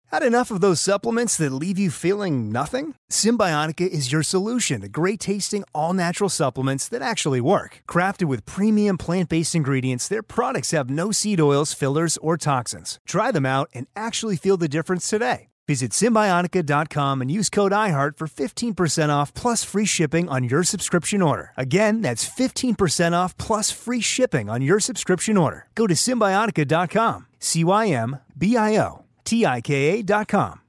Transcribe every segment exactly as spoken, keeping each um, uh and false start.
Had enough of those supplements that leave you feeling nothing? Symbiotica is your solution to great-tasting, all-natural supplements that actually work. Crafted with premium plant-based ingredients, their products have no seed oils, fillers, or toxins. Try them out and actually feel the difference today. Visit Symbiotica dot com and use code iHeart for fifteen percent off plus free shipping on your subscription order. Again, that's fifteen percent off plus free shipping on your subscription order. Go to Symbiotica dot com. C Y M B I O T I K A dot com.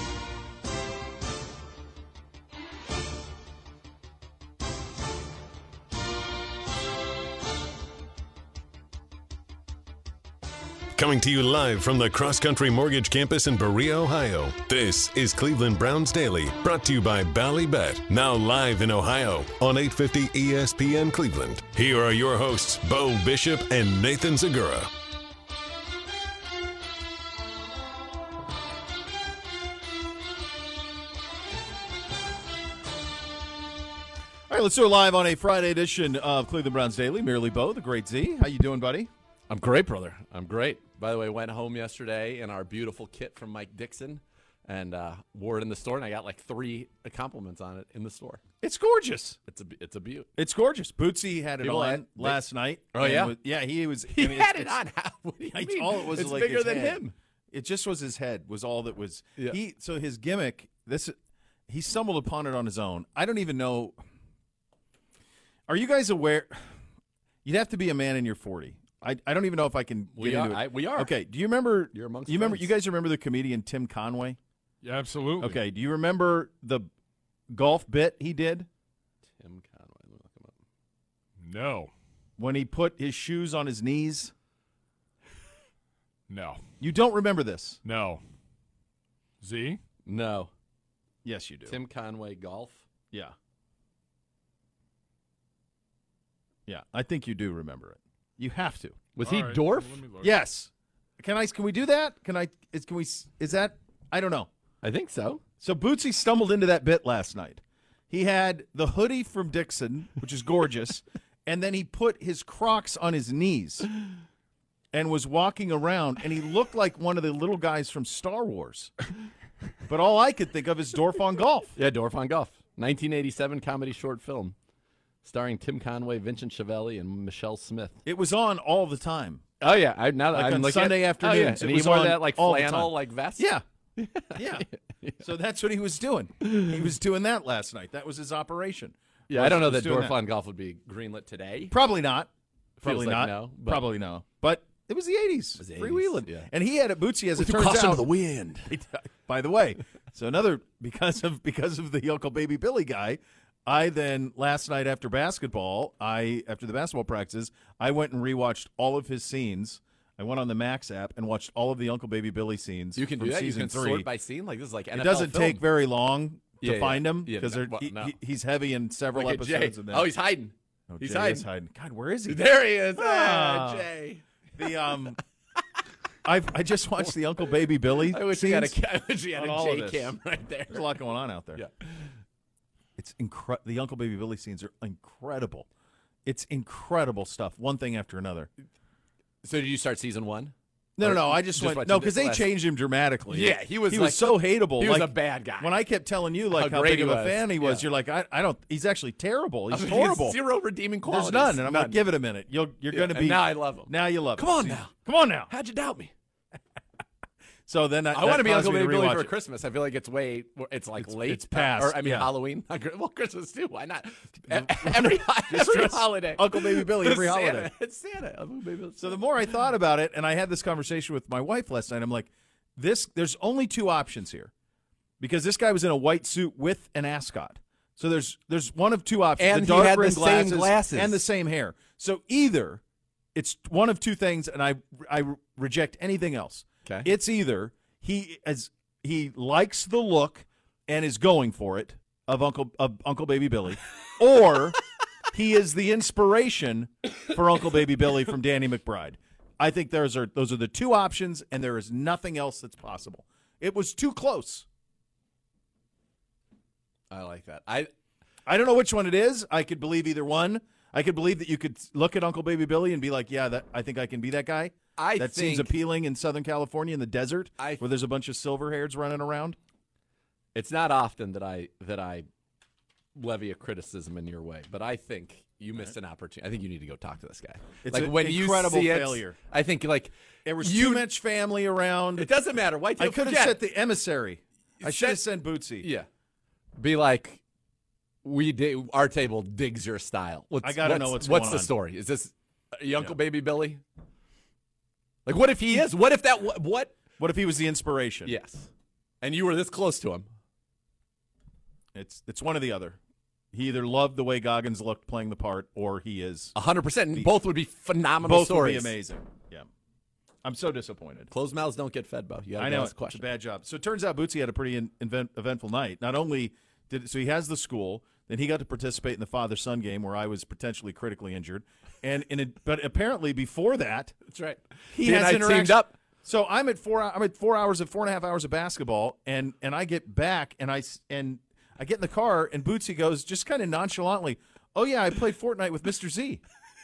Coming to you live from the Cross Country Mortgage Campus in Berea, Ohio. This is Cleveland Browns Daily, brought to you by Ballybet. Now live in Ohio on eight fifty E S P N Cleveland. Here are your hosts, Bo Bishop and Nathan Zagura. All right, let's do it live on a Friday edition of Cleveland Browns Daily. Merely Bo, the great Z. How you doing, buddy? I'm great, brother. I'm great. By the way, went home yesterday in our beautiful kit from Mike Dixon and uh, wore it in the store, and I got like three compliments on it in the store. It's gorgeous. It's a it's a beaut. It's gorgeous. Bootsy had it People on had- last night. Oh, and yeah? was- yeah, he was. He I mean, had it's- it it's- on. How, what do you It's mean? all it was It's like bigger his than head. him. It just was his head. Was all that was. Yeah. He so his gimmick. This he stumbled upon it on his own. I don't even know. Are you guys aware? You'd have to be a man in your forty. I, I don't even know if I can get We into are. it. I, we are. Okay. Do you remember? You're amongst You remember? friends. You guys remember the comedian Tim Conway? Yeah, absolutely. Okay. Do you remember the golf bit he did Tim Conway. Let me look him up. No. when he put his shoes on his knees? No. You don't remember this? No. Z? No. Yes, you do. Tim Conway golf. Yeah. Yeah, I think you do remember it. You have to. Was All he right, dwarf? let me look. Yes. Can I? Can we do that? Can I? Is can we? Is that? I don't know. I think so. So Bootsy stumbled into that bit last night. He had the hoodie from Dixon, which is gorgeous, and then he put his Crocs on his knees and was walking around, and he looked like one of the little guys from Star Wars. But all I could think of is Dorf on Golf. Yeah, Dorf on Golf. nineteen eighty-seven comedy short film starring Tim Conway, Vincent Chiavelli, and Michelle Smith. It was on all the time. Oh, yeah. I, now that Like I'm on looking Sunday at, oh, yeah. afternoons, it And he was wore on that like all the flannel time. like vest. Yeah. Yeah. So that's what he was doing. He was doing that last night. That was his operation. Yeah, Was- I don't know was that doing Dorf on Golf would be greenlit today. Probably not. Feels Probably like not. no, but- Probably no. But it was the eighties. was the Freewheeling. eighties, yeah. And he had it Bootsy as it With the turns caution out. of the wind. By the way, so another because of because of the Uncle Baby Billy guy, I then last night after basketball, I after the basketball practices, I went and rewatched all of his scenes. I went on the Max app and watched all of the Uncle Baby Billy scenes. You can from do that. You season can three. sort by scene. Like this is like N F L It doesn't film. take very long to Yeah, yeah. find him Yeah, because no, well, he, no. he, he's heavy in several Look at Jay. episodes. Of that. Oh, he's hiding. Oh, he's Jay hiding. is hiding. God, where is he? There he is. Ah. Ah, Jay. The um, I I just watched the Uncle Baby Billy. I wish we had scenes. a, I wish we had on a all of J this. cam right there. There's a lot going on out there. Yeah. It's incredible. The Uncle Baby Billy scenes are incredible. It's incredible stuff. One thing after another. So did you start season one? No, no, Or no. I you just, just went watched no it because they last- changed him dramatically. Yeah, he was he like- was so hateable. he was like, a bad guy. When I kept telling you like How how, great big he of a was. fan he was, Yeah. you're like, I, I don't. He's actually terrible. He's I mean, he has horrible. Zero redeeming qualities. There's none, and I'm None. like, give it a minute. You'll, you're Yeah, going to and be. now I love him. Now you love. Come him. on now. Come on now. How'd you doubt me? So then that, I want to be caused Uncle me to Baby Billy rewatch for it. Christmas. I feel like it's way. It's like It's- late. it's past, Or I mean yeah. Halloween. Well, Christmas too. Why not? every every dress holiday. Uncle Baby Billy every Santa. holiday. It's Santa. Uncle Baby Billy. So the more I thought about it, and I had this conversation with my wife last night, I'm like, this. There's only two options here, because this guy was in a white suit with an ascot. So there's there's one of two options: And the he dark had the rimmed same glasses. and the same hair. So either it's one of two things, and I I reject anything else. Okay. It's either he as he likes the look and is going for it of Uncle of Uncle Baby Billy, or he is the inspiration for Uncle Baby Billy from Danny McBride. I think those are those are the two options, and there is nothing else that's possible. It was too close. I like that. I I don't know which one it is. I could believe either one. I could believe that you could look at Uncle Baby Billy and be like, yeah, that I think I can be that guy. I that think, seems appealing in Southern California in the desert I, where there's a bunch of silver hairs running around. It's not often that I that I levy a criticism in your way, but I think you missed an opportunity. I think you need to go talk to this guy. It's like an when incredible you see failure. It, I think like There was you, too much family around. It doesn't matter. White I could have set the emissary. I should have sent Bootsy. Yeah. Be like, we dig, our table digs your style. What's, I gotta what's, know what's what's going the on. story? Is this your Uncle Yeah. Baby Billy? Like, what if he is? What if that? What? what? What if he was the inspiration? Yes. And you were this close to him. It's it's one or the other. He either loved the way Goggins looked playing the part, or he is. A hundred percent. Both would be phenomenal Both stories. would be amazing. Yeah, I'm so disappointed. Closed mouths don't get fed, Bo. You gotta I go know ask it. a question. It's a bad job. So it turns out Bootsy had a pretty in, invent, eventful night. Not only did so he has the school, then he got to participate in the father-son game where I was potentially critically injured, and in it, but apparently before that, That's right. he, He and has I interaction. teamed up. So I'm at four. I'm at four hours of four and a half hours of basketball, and and I get back, and I s- and I get in the car, and Bootsy goes just kind of nonchalantly, "Oh yeah, I played Fortnite with Mister Z,"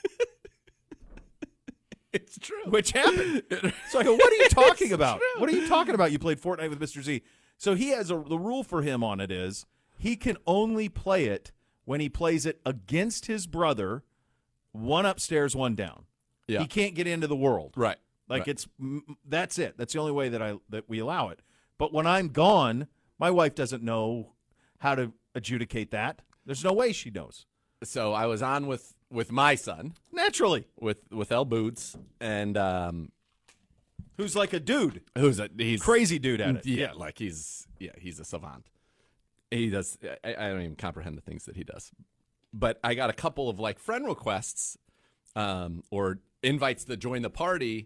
It's true. which happened. So I go, "What are you talking about? What are you talking about? You played Fortnite with Mister Z?" So he has a the rule for him on it is he can only play it when he plays it against his brother, one upstairs, one down. Yeah. He can't get into the world. Right. Like Right. it's mm, that's it. That's the only way that I that we allow it. But when I'm gone, my wife doesn't know how to adjudicate that. There's no way she knows. So I was on with with my son, Naturally, with with El Boots, and um, who's like a dude, who's a he's crazy dude at it. Yeah, like he's yeah he's a savant. He does. I, I don't even comprehend the things that he does. But I got a couple of like friend requests, um, or invites to join the party,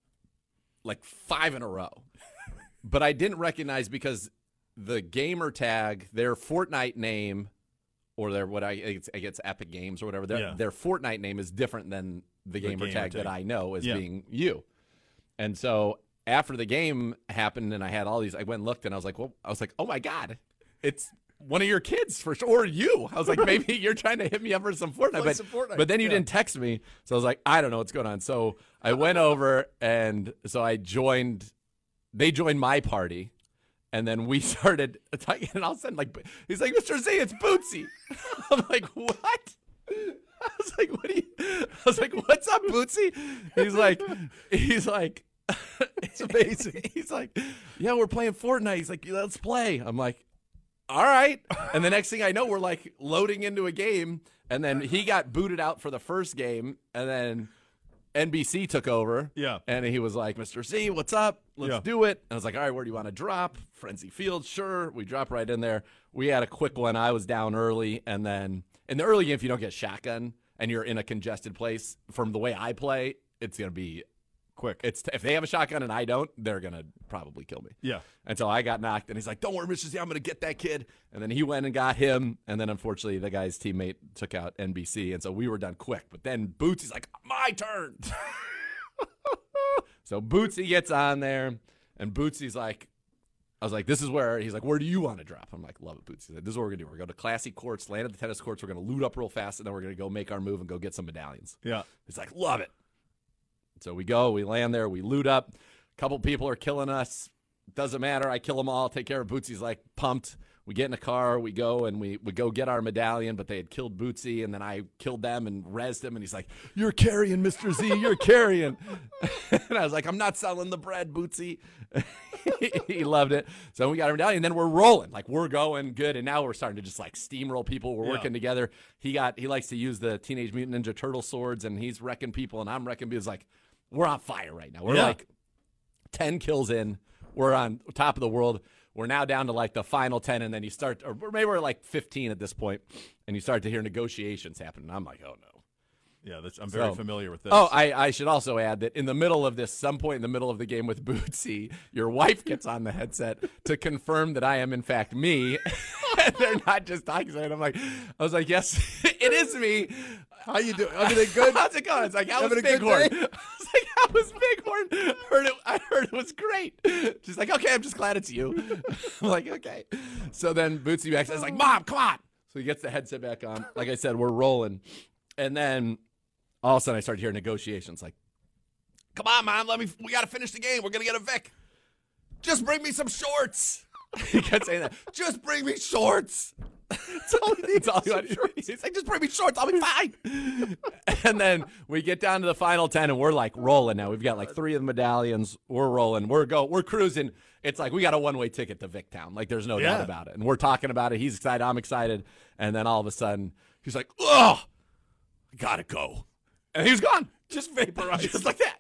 like five in a row. But I didn't recognize because the gamer tag, their Fortnite name, or their what I it's, I guess Epic Games or whatever, their Yeah. their Fortnite name is different than the gamer, gamer tag, tag. that I know as Yeah. being you. And so after the game happened, and I had all these, I went and looked, and I was like, well, I was like, oh my god, it's one of your kids for sure, or you. I was like, maybe you're trying to hit me up for some Fortnite, Play but some Fortnite. but then you Yeah. didn't text me, so I was like, I don't know what's going on. So I went over, and so I joined. They joined my party, and then we started talking. And all of a sudden, like, he's like, Mister Z, it's Bootsy. I'm like, what? I was like, what do you? I was like, what's up, Bootsy? He's like, he's like, it's amazing. He's like, yeah, we're playing Fortnite. He's like, let's play. I'm like, all right. And the next thing I know, we're like loading into a game, and then he got booted out for the first game, and then N B C took over. Yeah. And he was like, Mister Z, what's up? Let's Yeah. do it. And I was like, all right, where do you want to drop? Frenzy Field, sure. We drop right in there. We had a quick one. I was down early, and then in the early game, if you don't get shotgun and you're in a congested place, from the way I play, it's going to be quick. It's if they have a shotgun and I don't, they're going to probably kill me. Yeah. And so I got knocked, and he's like, don't worry, Mister Z, I'm going to get that kid. And then he went and got him, and then unfortunately the guy's teammate took out N B C, and so we were done quick. But then Bootsy's like, my turn. So Bootsy gets on there, and Bootsy's like, I was like, this is where, he's like, where do you want to drop? I'm like, love it, Bootsy. He's like, this is what we're going to do. We're going to go to classy courts, land at the tennis courts, we're going to loot up real fast, and then we're going to go make our move and go get some medallions. Yeah. He's like, love it. So we go, we land there, we loot up. A couple people are killing us. Doesn't matter. I kill them all. Take care of Bootsy's like pumped. We get in a car, we go, and we, we go get our medallion, but they had killed Bootsy, and then I killed them and rezzed him, and he's like, you're carrying, Mister Z, you're carrying. And I was like, I'm not selling the bread, Bootsy. He loved it. So we got our medallion, and then we're rolling. Like, we're going good, and now we're starting to just, like, steamroll people. We're Yeah. working together. He got he likes to use the Teenage Mutant Ninja Turtle swords, and he's wrecking people, and I'm wrecking people. It's like, we're on fire right now. We're Yeah. like ten kills in. We're on top of the world. We're now down to like the final ten, and then you start, or maybe we're like fifteen at this point, and you start to hear negotiations happen. And I'm like, oh no. Yeah, that's, I'm very So- familiar with this. Oh, I, I should also add that in the middle of this, some point in the middle of the game with Bootsy, your wife gets on the headset to confirm that I am in fact me. And they're not just talking. And I'm like, I was like, yes, it is me. How you doing? Everything good? How's it going? It's like, how was Having a good Bighorn? day? I was like, how was Bighorn? Heard it, I heard it was great. She's like, okay, I'm just glad it's you. I'm like, okay. So then Bootsy back says, like, Mom, come on. So he gets the headset back on. Like I said, we're rolling. And then all of a sudden I started hearing negotiations like, come on, Mom, let me, we got to finish the game. We're going to get a Vic. Just bring me some shorts. He kept saying that. Just bring me shorts. That's all he needs. All he wanted. He's like, just bring me shorts. I'll be fine. And then we get down to the final ten, and we're like rolling now. We've got like three of the medallions. We're rolling. We're go. We're cruising. It's like we got a one-way ticket to Victown. Like there's no Yeah. doubt about it. And we're talking about it. He's excited. I'm excited. And then all of a sudden, he's like, ugh, I gotta go. And he was gone. Just vaporized. Just like that.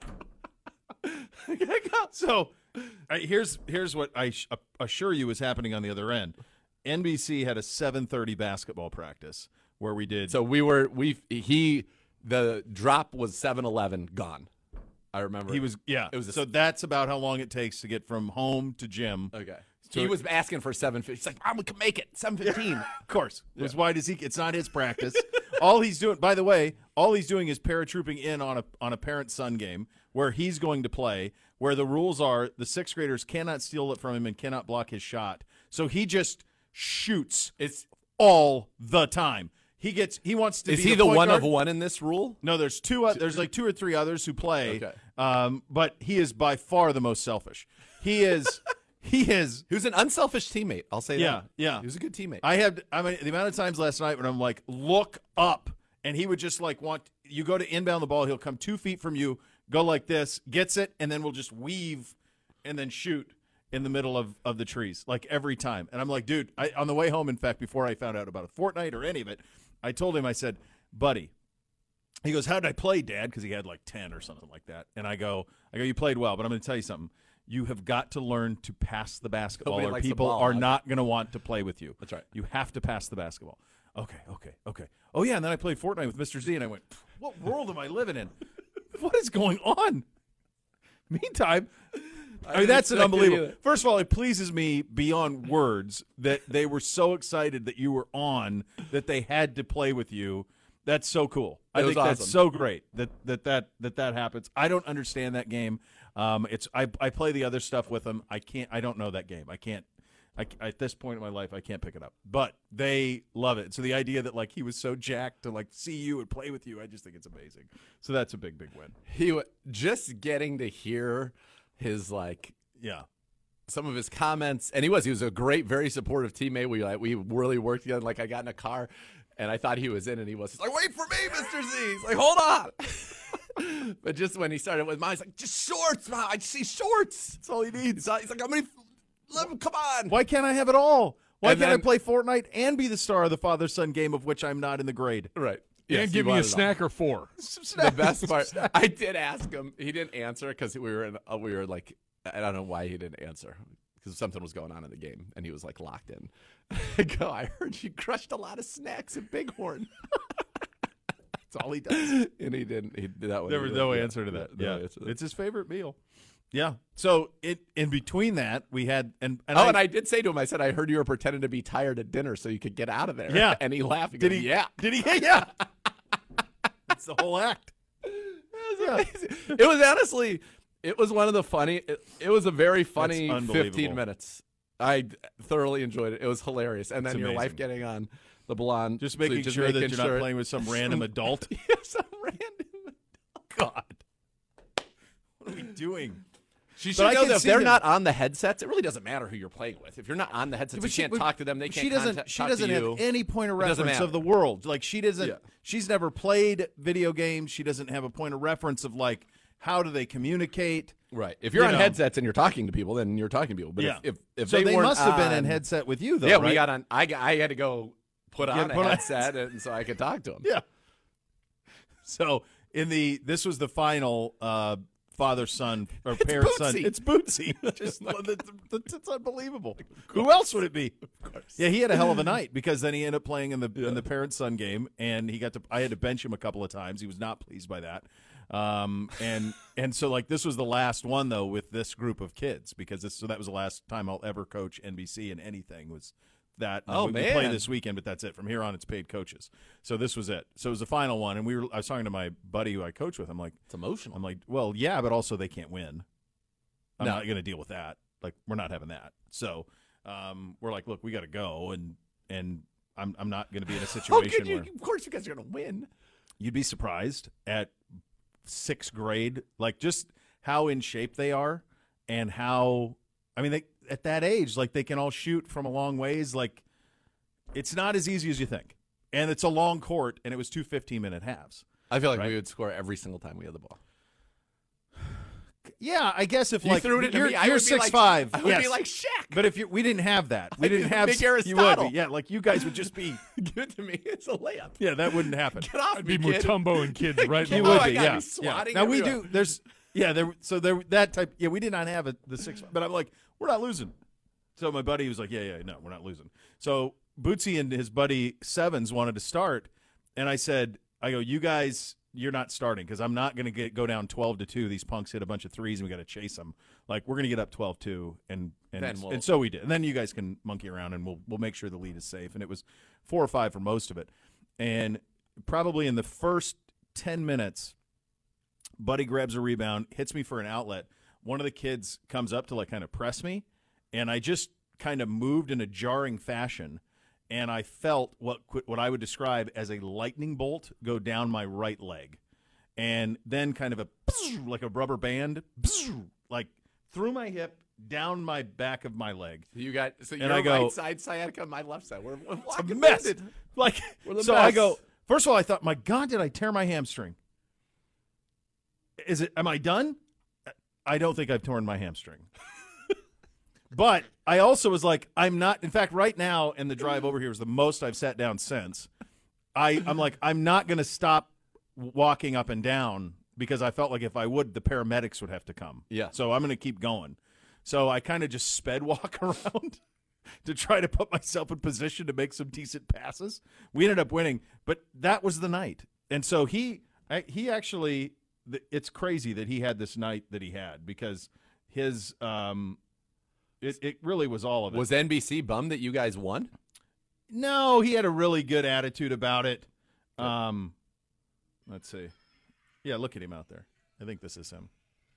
I gotta go. So uh, here's here's what I sh- assure you is happening on the other end. N B C had a seven thirty basketball practice where we did. So we were we he the drop was seven eleven gone. I remember he was yeah. It was a, so that's about how long it takes to get from home to gym. okay. So he was asking for seven fifteen. He's like, "Mom, we can make it seven fifteen." Of course. Yeah. As wide as he it's not his practice. All he's doing, by the way, all he's doing is paratrooping in on a on a parent-son game where he's going to play, where the rules are the sixth graders cannot steal it from him and cannot block his shot. So he just shoots It's all the time. He gets he wants to is be he the point one guard. of one in this rule? No, there's two. Uh, there's like two or three others who play. Okay. Um, but he is by far the most selfish. He is. he is. He was an unselfish teammate. I'll say Yeah, that. yeah. He was a good teammate. I had. I mean, the amount of times last night when I'm like, look up, and he would just like want you go to inbound the ball. He'll come two feet from you, go like this, gets it, and then we'll just weave, and then shoot in the middle of, of the trees, like every time. And I'm like, dude, I, on the way home, in fact, before I found out about a Fortnite or any of it, I told him, I said, buddy, he goes, how did I play, Dad? Because he had like ten or something like that. And I go, I go, you played well, but I'm going to tell you something. You have got to learn to pass the basketball, Nobody or likes the people ball, are huh? not going to want to play with you. That's right. You have to pass the basketball. Okay, okay, okay. Oh, yeah, and then I played Fortnite with Mister Z, and I went, what world am I living in? What is going on? Meantime, I mean, that's an unbelievable. First of all, it pleases me beyond words that they were so excited that you were on that they had to play with you. That's so cool. I It was think that's awesome. so great that that that that that happens. I don't understand that game. Um, it's I I play the other stuff with them. I can't. I don't know that game. I can't. I, at this point in my life, I can't pick it up. But they love it. So the idea that like he was so jacked to like see you and play with you, I just think it's amazing. So that's a big, big win. He w- just getting to hear his like Yeah. some of his comments, and he was he was a great, very supportive teammate. We like we really worked together. Like I got in a car, and I thought he was in, and he was he's like, "Wait for me, Mister Z." He's like, "Hold on." But just when he started with mine, he's like, "Just shorts, Mom. I just see shorts. That's all he needs." He's like, "I'm gonna let him come on." Why can't I have it all? Why And can't I then- play Fortnite and be the star of the father-son game of which I'm not in the grade? Right. And Yes, give he me a wanted it all. snack or four. The best part, I did ask him. He didn't answer because we were in. Uh, we were like, I don't know why he didn't answer because something was going on in the game, and he was like locked in. I go, I heard you crushed a lot of snacks at Bighorn. That's all he does. And he didn't. He did that one. There was He no didn't. answer to that. No Yeah, answer to that. it's his favorite meal. Yeah. So it in between that we had and, and oh, I, and I did say to him, I said, I heard you were pretending to be tired at dinner so you could get out of there. Yeah. And he laughed. He did goes, he? Yeah. Did he? Yeah. It's the whole act. Yeah. It was honestly, it was one of the funny. It, it was a very funny That's unbelievable. fifteen minutes. I thoroughly enjoyed it. It was hilarious. And It's then your amazing. wife getting on the blonde, Just so making sure that making you're sure- not playing with some random adult. Yeah, some random. God. What are we doing? She But should I know can that if see they're them- not on the headsets, it really doesn't matter who you're playing with. If you're not on the headsets, But you she- can't but talk to them. They can't she doesn't. contact, She talk doesn't to have you. any point of It doesn't reference of matter. the world. Like she doesn't. Yeah. She's never played video games. She doesn't have a point of reference of like how do they communicate. Right. If you're You on know. heads and you're talking to people, then you're talking to people. But Yeah. if, if, if so they, they weren't must have been in on- headset with you though. Yeah, right? we got on. I, got, I had to go put Yeah, on put on a a headset and so I could talk to them. Yeah. So in the this was the final uh, father son or parent son. Bootsy. It's Bootsy. Just it's, it's, it's unbelievable. Who else would it be? Of course. Yeah, he had a hell of a night because then he ended up playing in the in the parent son game, and he got to. I had to bench him a couple of times. He was not pleased by that. Um and and so like this was the last one though with this group of kids because this so that was the last time I'll ever coach N B C in anything was that Oh, we, we play man. this weekend, but that's it. From here on, it's paid coaches. So this was it. So it was the final one, and we were. I was talking to my buddy who I coach with. I'm like, It's emotional. I'm like, well, yeah, but also they can't win. I'm No. not going to deal with that. Like, we're not having that. So um, we're like, look, we got to go, and and I'm I'm not going to be in a How situation could you? where Of course, you guys are going to win. you'd be surprised at sixth grade, like just how in shape they are and how I mean they at that age, like they can all shoot from a long ways. Like it's not as easy as you think, and it's a long court, and it was two fifteen-minute halves. I feel like Right. we would score every single time we had the ball. Yeah, I guess if You like threw it into you're, me, I you're would be six like- five, I would yes. be like Shaq. But if you, we didn't have that, we I'd didn't be have big you would Aristotle. be, yeah, like you guys would just be, Give it to me. It's a layup. yeah, that wouldn't happen. Get off I'd me, be kid. Mutombo and kids right You in Oh, the would I be, gotta yeah. be yeah. swatting Now we everywhere. do. There's, yeah, there. So there that type. Yeah, we did not have a, the six, but I'm like, we're not losing. So my buddy was like, yeah, yeah, no, we're not losing. So Bootsy and his buddy Sevens wanted to start, and I said, I go, you guys, you're not starting because I'm not going to get go down twelve to two. These punks hit a bunch of threes, and we got to chase them. Like we're going to get up twelve two, and and Then we'll- and so we did. And then you guys can monkey around, and we'll we'll make sure the lead is safe. And it was four or five for most of it, and probably in the first ten minutes. Buddy grabs a rebound, hits me for an outlet. One of the kids comes up to like kind of press me, and I just kind of moved in a jarring fashion, and I felt what what I would describe as a lightning bolt go down my right leg, and then kind of a like a rubber band, like through my hip down my back of my leg. You got so And your I go- right side sciatica, my left side. We're, we're It's a walking mess. with it. Like We're the so, I best. go. First of all, I thought, my God, did I tear my hamstring? Is it? Am I done? I don't think I've torn my hamstring. But I also was like, I'm not. In fact, right now, and the drive over here is the most I've sat down since. I, I'm like, I'm not going to stop walking up and down because I felt like if I would, the paramedics would have to come. Yeah. So I'm going to keep going. So I kind of just sped walk around to try to put myself in position to make some decent passes. We ended up winning, but that was the night. And so he, I, he actually, th- it's crazy that he had this night that he had because his, um, it, it really was all of it. Was N B C bummed that you guys won? No, he had a really good attitude about it. Um, let's see. Yeah, look at him out there. I think this is him.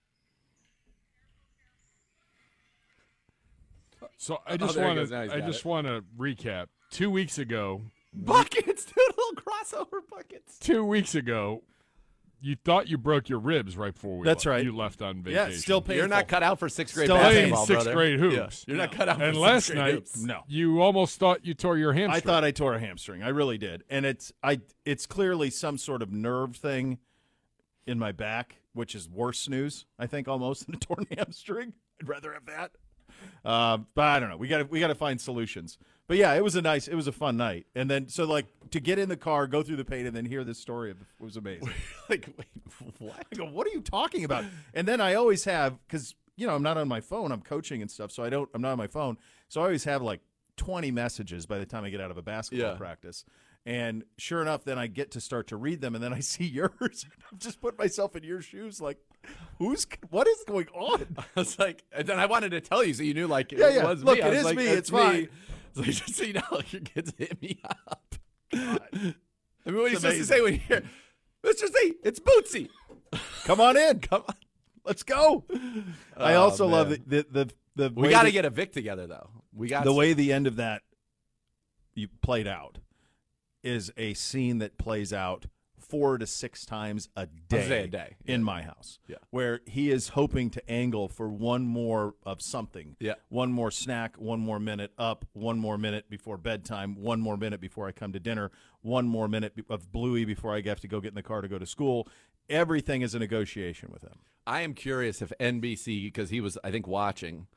So I just there he want goes. Now he's to I got just it. want to recap. Two weeks ago, Buckets, dude, little crossover buckets. two weeks ago, you thought you broke your ribs right before we That's le- right. you left on Yeah, vacation. still painful. You're not cut out for sixth grade Still playing basketball, sixth brother. grade Yeah. hoops. You're not cut out And for last sixth grade night, hoops. No. you almost thought you tore your hamstring. I thought I tore a hamstring. I really did, and it's I. It's clearly some sort of nerve thing in my back, which is worse news. I think almost than a torn hamstring. I'd rather have that. Uh, but I don't know. We got to we got to find solutions. But yeah, it was a nice, it was a fun night. And then so like to get in the car, go through the pain, and then hear this story of, was amazing. Like, wait, what? I go, what are you talking about? And then I always have, because, you know, I'm not on my phone. I'm coaching and stuff, so I don't, I'm not on my phone. So I always have like twenty messages by the time I get out of a basketball Yeah. practice. And sure enough, then I get to start to read them, and then I see yours. I've just put myself in your shoes, like, who's, what is going on? I was like, and then I wanted to tell you so you knew, like, it Yeah, yeah. was Look, me. I it was is like, me. It's It's fine. It's like, just so you know, your kids hit me up. I mean, what are you It's supposed to amazing. say when you hear, Mister Z, it's Bootsy. Come on in. Come on. Let's go. I Oh, also love man. the, the, the, the We way got to that- get a Vic together, though. We got the to. way the end of that you played out is a scene that plays out four to six times a day, say a day, in yeah. my house, Yeah. where he is hoping to angle for one more of something, Yeah. one more snack, one more minute up, one more minute before bedtime, one more minute before I come to dinner, one more minute be- of Bluey before I have to go get in the car to go to school. Everything is a negotiation with him. I am curious if N B C, because he was, I think, watching,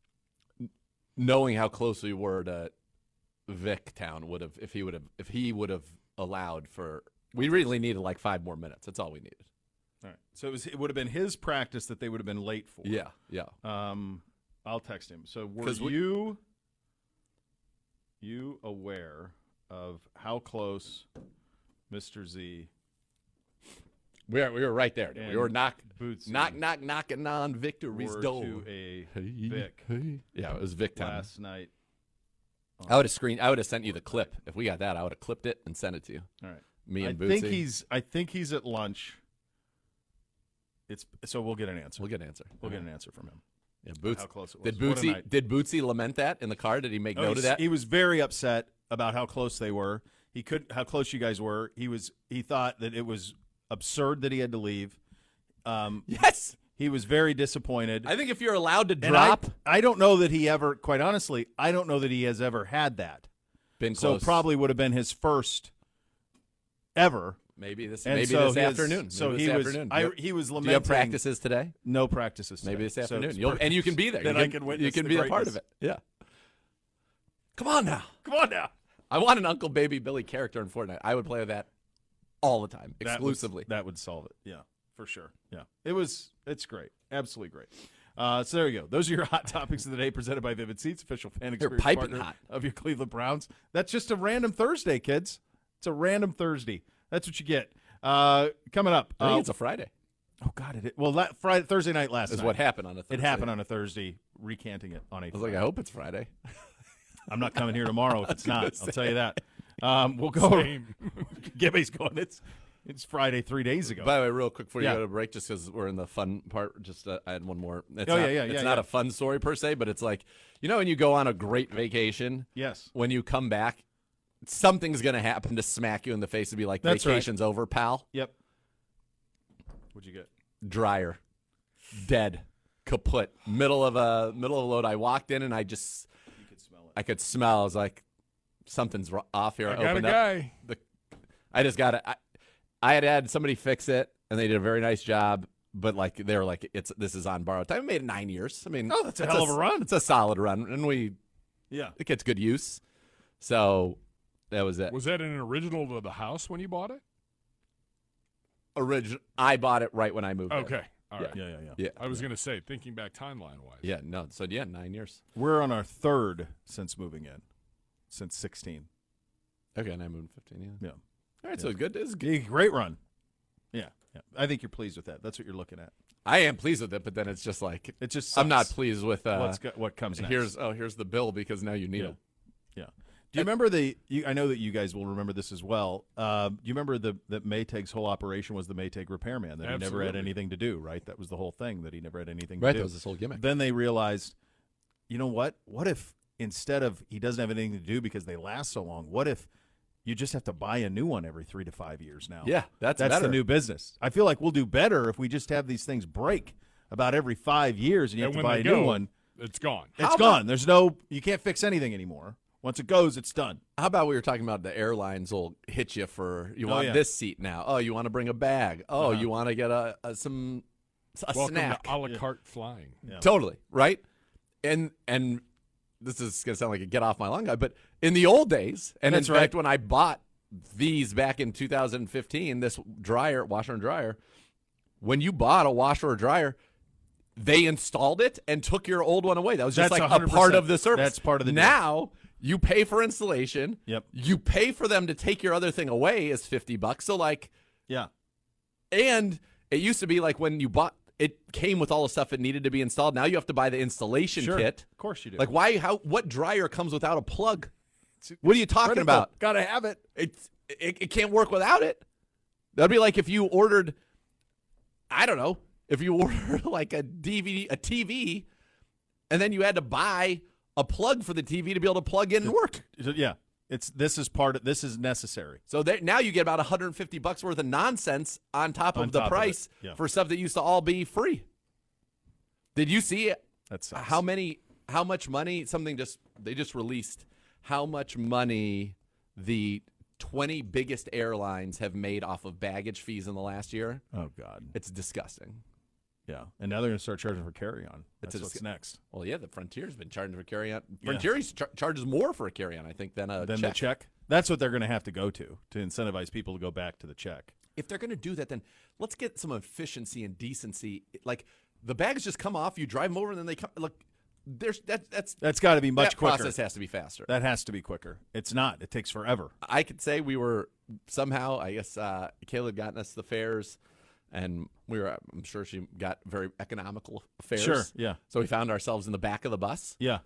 knowing how close we were to Vic Town, would have, if he would have, if he would have allowed for. We really needed like five more minutes. That's all we needed. All right. So it, was, it would have been his practice that they would have been late for. Yeah, yeah. Um, I'll text him. So were 'Cause we- you you aware of how close Mister Z We were, we were right there. dude. We And were knock, Bootsy knock, knock, knocking on victory's were door. to a Hey, Vic hey. Yeah, it was Vic Town. last night? I would have screened. I would have sent you the clip if we got that. I would have clipped it and sent it to you. All right. Me and I Bootsy. think he's I think he's at lunch. It's so we'll get an answer. We'll get an answer. We'll get an answer from him. Yeah, Boots. How close it was. Did What a Bootsy? night. Did Bootsy lament that in the car? Did he make No, note of he's- that? He was very upset. about how close they were. He could how close you guys were. He was he thought that it was absurd that he had to leave. Um, Yes. he was very disappointed. I think if you're allowed to And drop, I, I don't know that he ever, quite honestly, I don't know that he has ever had that. been So close. probably would have been his first ever. maybe this And maybe so this his- afternoon. So maybe he this was. afternoon. I, Do you- he was Do lamenting. you have practices today? No practices. Maybe today. this So afternoon. it's You'll, perfect and you can be there. that you I can, can witness you can the be a part greatness. of it. Yeah. Come on now. Come on now. I want an Uncle Baby Billy character in Fortnite. I would play with that all the time, That would- exclusively. That would, solve it. Yeah, for sure. Yeah, it was. It's great. Absolutely great. Uh, so there you go. Those are your hot topics of the day, presented by Vivid Seats, official fan experience piping partner hot. of your Cleveland Browns. That's just a random Thursday, kids. It's a random Thursday. That's what you get. Uh, coming up. I think uh, it's a Friday. oh God! It well, la- Friday, Thursday night last Is night. what happened on a Thursday. It happened on a Thursday. Recanting it on a. I was like, I hope it's Friday. I'm not coming here tomorrow if it's not. gonna I'll say. tell you that. Um, we'll go. Same. Gibby's going. It's it's Friday three days ago. By the way, real quick before Yeah. you go to break, just because we're in the fun part, just uh, I had one more. It's Oh, not, yeah, yeah, It's yeah, not yeah. a fun story per se, but it's like, you know, when you go on a great vacation, yes. when you come back, something's going to happen to smack you in the face and be like, That's right. vacation's over, pal. Yep. What'd you get? Dryer, dead, kaput, middle of a middle of a load. I walked in and I just, You could smell it. I could smell. I was like, something's ro- off here. I got a opened up. guy. The, I just got it. I, I had had somebody fix it, and they did a very nice job. But like they were like, it's this is on borrowed time. We made it nine years. I mean, Oh, that's a it's hell of a run. It's a solid run, and we Yeah. it gets good use. So that was it. Was that an original to the house when you bought it? Original. I bought it right when I moved. in. Okay. All right. Yeah. Yeah. Yeah. Yeah. I was going to say, thinking back timeline wise. Yeah. No. So yeah, nine years. We're on our third since moving in, since sixteen. Okay, and I moved in fifteen. Yeah. Yeah. All right. So good. It's good. Yeah, great run. Yeah. Yeah. I think you're pleased with that. That's what you're looking at. I am pleased with it, but then it's just like It just. I'm not sucks pleased with uh, What's go- what comes next. here's oh here's the bill because now you need Yeah. it. Yeah. Do you remember the? You, I know that you guys will remember this as well. Uh, do you remember the that Maytag's whole operation was the Maytag repairman, that he never had Absolutely. anything to do, right? That was the whole thing, that he never had anything to Right. do. That was this whole gimmick. Then they realized, you know what? What if instead of he doesn't have anything to do because they last so long, what if you just have to buy a new one every three to five years now? Yeah, that's That's better. the new business. I feel like we'll do better if we just have these things break about every five years and you And have to when buy a they new go, one. it's gone. It's How gone. about- There's no, you can't fix anything anymore. Once it goes, it's done. How about we were talking about the airlines will hit you for you Oh, want yeah. this seat now? Oh, you want to bring a bag? Oh, Uh-huh. you want to get a, a some a Welcome snack? to a la carte flying. Yeah. Totally right. And and this is gonna sound like a get off my lawn guy, but in the old days, and That's in right. fact, when I bought these back in two thousand fifteen, this dryer, washer and dryer, when you bought a washer or dryer, they installed it and took your old one away. That was just That's like one hundred a part percent. of the service. That's part of the deal. now. You pay for installation. Yep. You pay for them to take your other thing away is fifty bucks. So like, Yeah. and it used to be like when you bought it came with all the stuff it needed to be installed. Now you have to buy the installation Sure. kit. Of course you do. Like why? How? What dryer comes without a plug? What are you talking Critical. about? Gotta have it. It's it, it can't work without it. That'd be like if you ordered, I don't know, if you ordered like a D V D, a T V, and then you had to buy a plug for the T V to be able to plug in and work. Yeah. It's this is part of this is necessary. So there, now you get about one hundred fifty bucks worth of nonsense on top of On the top of it, price yeah. for stuff that used to all be free. Did you see That's how many, how much money something just they just released? How much money the twenty biggest airlines have made off of baggage fees in the last year? Oh God. It's disgusting. Yeah. And now they're gonna start charging for carry on. It's That's a what's dis- next. Well, yeah, the Frontier's been charging for carry-on. Yeah. Frontier char- charges more for a carry-on, I think, than a Then check. the check. That's what they're gonna have to go to to incentivize people to go back to the check. If they're going to do that, then let's get some efficiency and decency. Like the bags just come off, you drive them over, and then they come. Look, there's that. That's That's got to be much that quicker. process has to be faster. That has to be quicker. It's not. It takes forever. I could say we were somehow. I guess uh, Kayla had gotten us the fares, and we were. I'm sure she got very economical fares. Sure, yeah. So we found ourselves in the back of the bus. Yeah.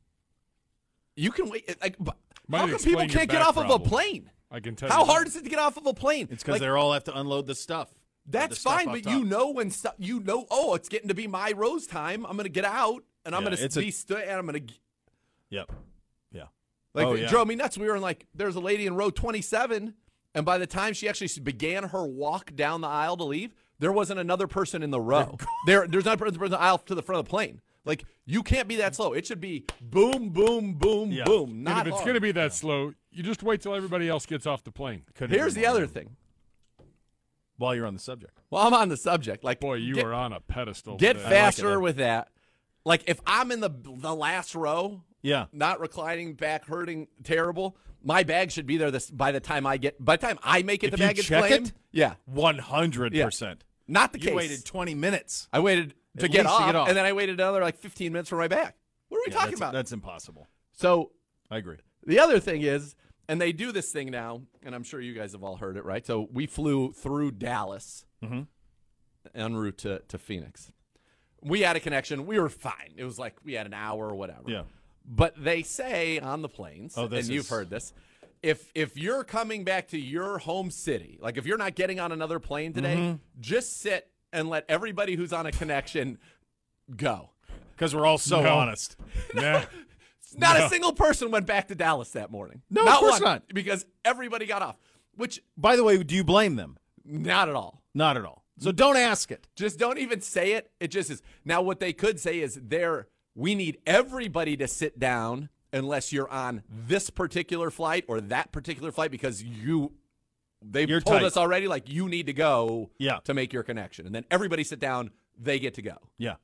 You can wait. Like, bu- Might how come explain people your can't get back off of a problem. plane? I can tell How you that. hard is it to get off of a plane? It's because Like, they all have to unload the stuff. That's The stuff fine, off but top. you know when stuff. You know, oh, it's getting to be my rose time. I'm going to get out, and I'm Yeah, going to it's a- be st- and I'm going to. Yep. Yeah. Like, Oh, it yeah. drove me nuts. We were in, like, there's a lady in row twenty-seven, and by the time she actually began her walk down the aisle to leave, there wasn't another person in the row. there, There's not a person in the aisle to the front of the plane. Like, you can't be that slow. It should be boom, boom, boom, Yeah. boom. And Not if it's hard. going to be that slow, you just wait till everybody else gets off the plane. Couldn't Here's agree the more. other thing. While you're on the subject. Well, I'm on the subject. Like, Boy, you get, are on a pedestal. get today. faster it. with that. Like, if I'm in the the last row, Yeah. not reclining, back hurting, terrible, my bag should be there this by the time I get. By the time I make it If to you baggage check claim, it? yeah, one hundred percent. not the You case. waited twenty minutes. I waited to At get least to off, get off. and then I waited another like fifteen minutes for my bag. What are we Yeah, talking that's, about? That's impossible. So I agree. the other thing is, and they do this thing now, and I'm sure you guys have all heard it, right? So we flew through Dallas Mhm. en route to, to Phoenix. We had a connection. We were fine. It was like we had an hour or whatever. Yeah. But they say on the planes, Oh, this and you've is- heard this, if if you're coming back to your home city, like if you're not getting on another plane today, Mm-hmm. just sit and let everybody who's on a connection go. Because we're all so No. honest. Nah. Not No. a single person went back to Dallas that morning. No, of not course one, not. because everybody got off, which By the way, do you blame them? not at all. Not at all. So don't ask it. Just don't even say it. It just is. Now, what they could say is there, we need everybody to sit down unless you're on this particular flight or that particular flight because you, they've You're told tight. us already, like, you need to go Yeah. to make your connection. And then everybody sit down, they get to go. Yeah.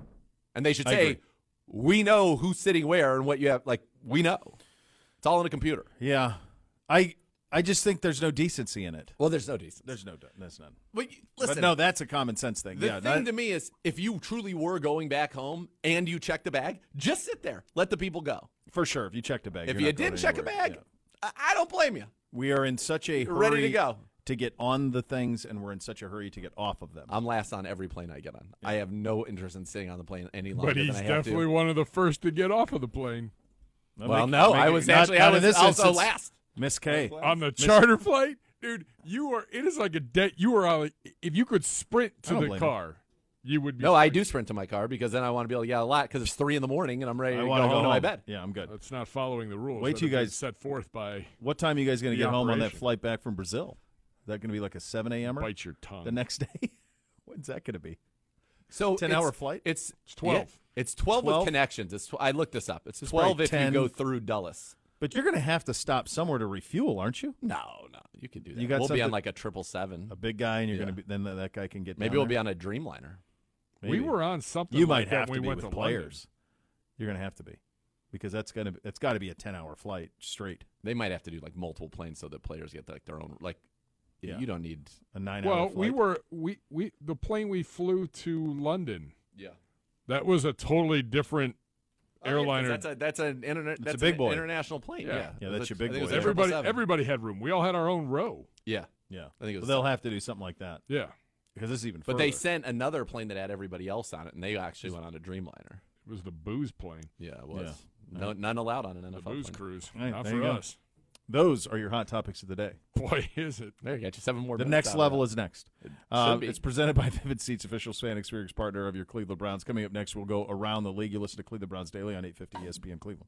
And they should I say, agree. we know who's sitting where and what you have. Like, we know. It's all in a computer. Yeah. I I just think there's no decency in it. Well, there's no decency. There's no there's none. But, listen, But no, that's a common sense thing. The yeah. thing that- to me is, if you truly were going back home and you checked the bag, just sit there. Let the people go. for sure. If you checked a bag. If you're you not going didn't check a anywhere. bag, Yeah. I, I don't blame you. We are in such a You're hurry ready to go. to get on the things, and we're in such a hurry to get off of them. I'm last on every plane I get on. I have no interest in sitting on the plane any longer But he's than I have definitely to. one of the first to get off of the plane. Well, no, I was actually I was also last. Miss K. On the charter flight? Dude, you are, it is like a debt. You are, on, if you could sprint I to don't the blame car, you would be. No, I do sprint to my car because then I want to be able to get out a lot because it's three in the morning and I'm ready I to go want to home go to my home. bed. Yeah, I'm good. That's not following the rules. Wait that till you have been guys- set forth by What time are you guys going to The get home on that operation. flight back from Brazil? Is that going to be like a seven a.m. or bite your tongue. the next day? When's that going to be? So ten it's- hour flight? It's It's twelve. yeah, it's twelve, twelve? with connections. It's tw- I looked this up. It's It's twelve probably if ten. you go through Dulles. But you're going to have to stop somewhere to refuel, aren't you? No, no, you can do that. You got we'll be on something- like a triple seven. A big guy, and you're Yeah. going to be then that- that guy can get. Maybe down we'll there. be on a Dreamliner. We Maybe. were on something You like might that have when to we be went with to players. You're going to have to be because that's going to it's got to be a ten hour flight straight. They might have to do like multiple planes so that players get like their own. Like, Yeah. you don't need. A nine London. hour Well, flight. we were we we the plane we flew to London. Yeah. That was a totally different airliner. that's a that's an internet. a That's big an boy. international plane. Yeah. Yeah, Yeah, It was that's a- your big I think it was boy. a everybody triple seven. everybody had room. We all had our own row. Yeah, Yeah, I think it was. Well, they'll have to do something like that Yeah. because this is even. but they further. sent another plane that had everybody else on it, and they actually went on a Dreamliner. It was the booze plane. Yeah, it was. Yeah. No, none allowed on an N The F L booze plane. cruise. Hey, Not there for you go. us. Those are your hot topics of the day. Boy, is it. There you got you seven more. The minutes next out of level that. is next. should Um, be. it's presented by Vivid Seats, official fan experience partner of your Cleveland Browns. Coming up next, we'll go around the league. You listen to Cleveland Browns Daily on eight fifty E S P N Cleveland.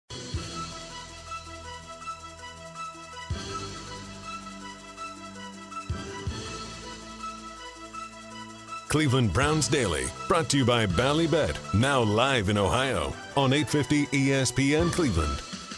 Cleveland Browns Daily, brought to you by Ballybet, now live in Ohio on eight fifty E S P N Cleveland.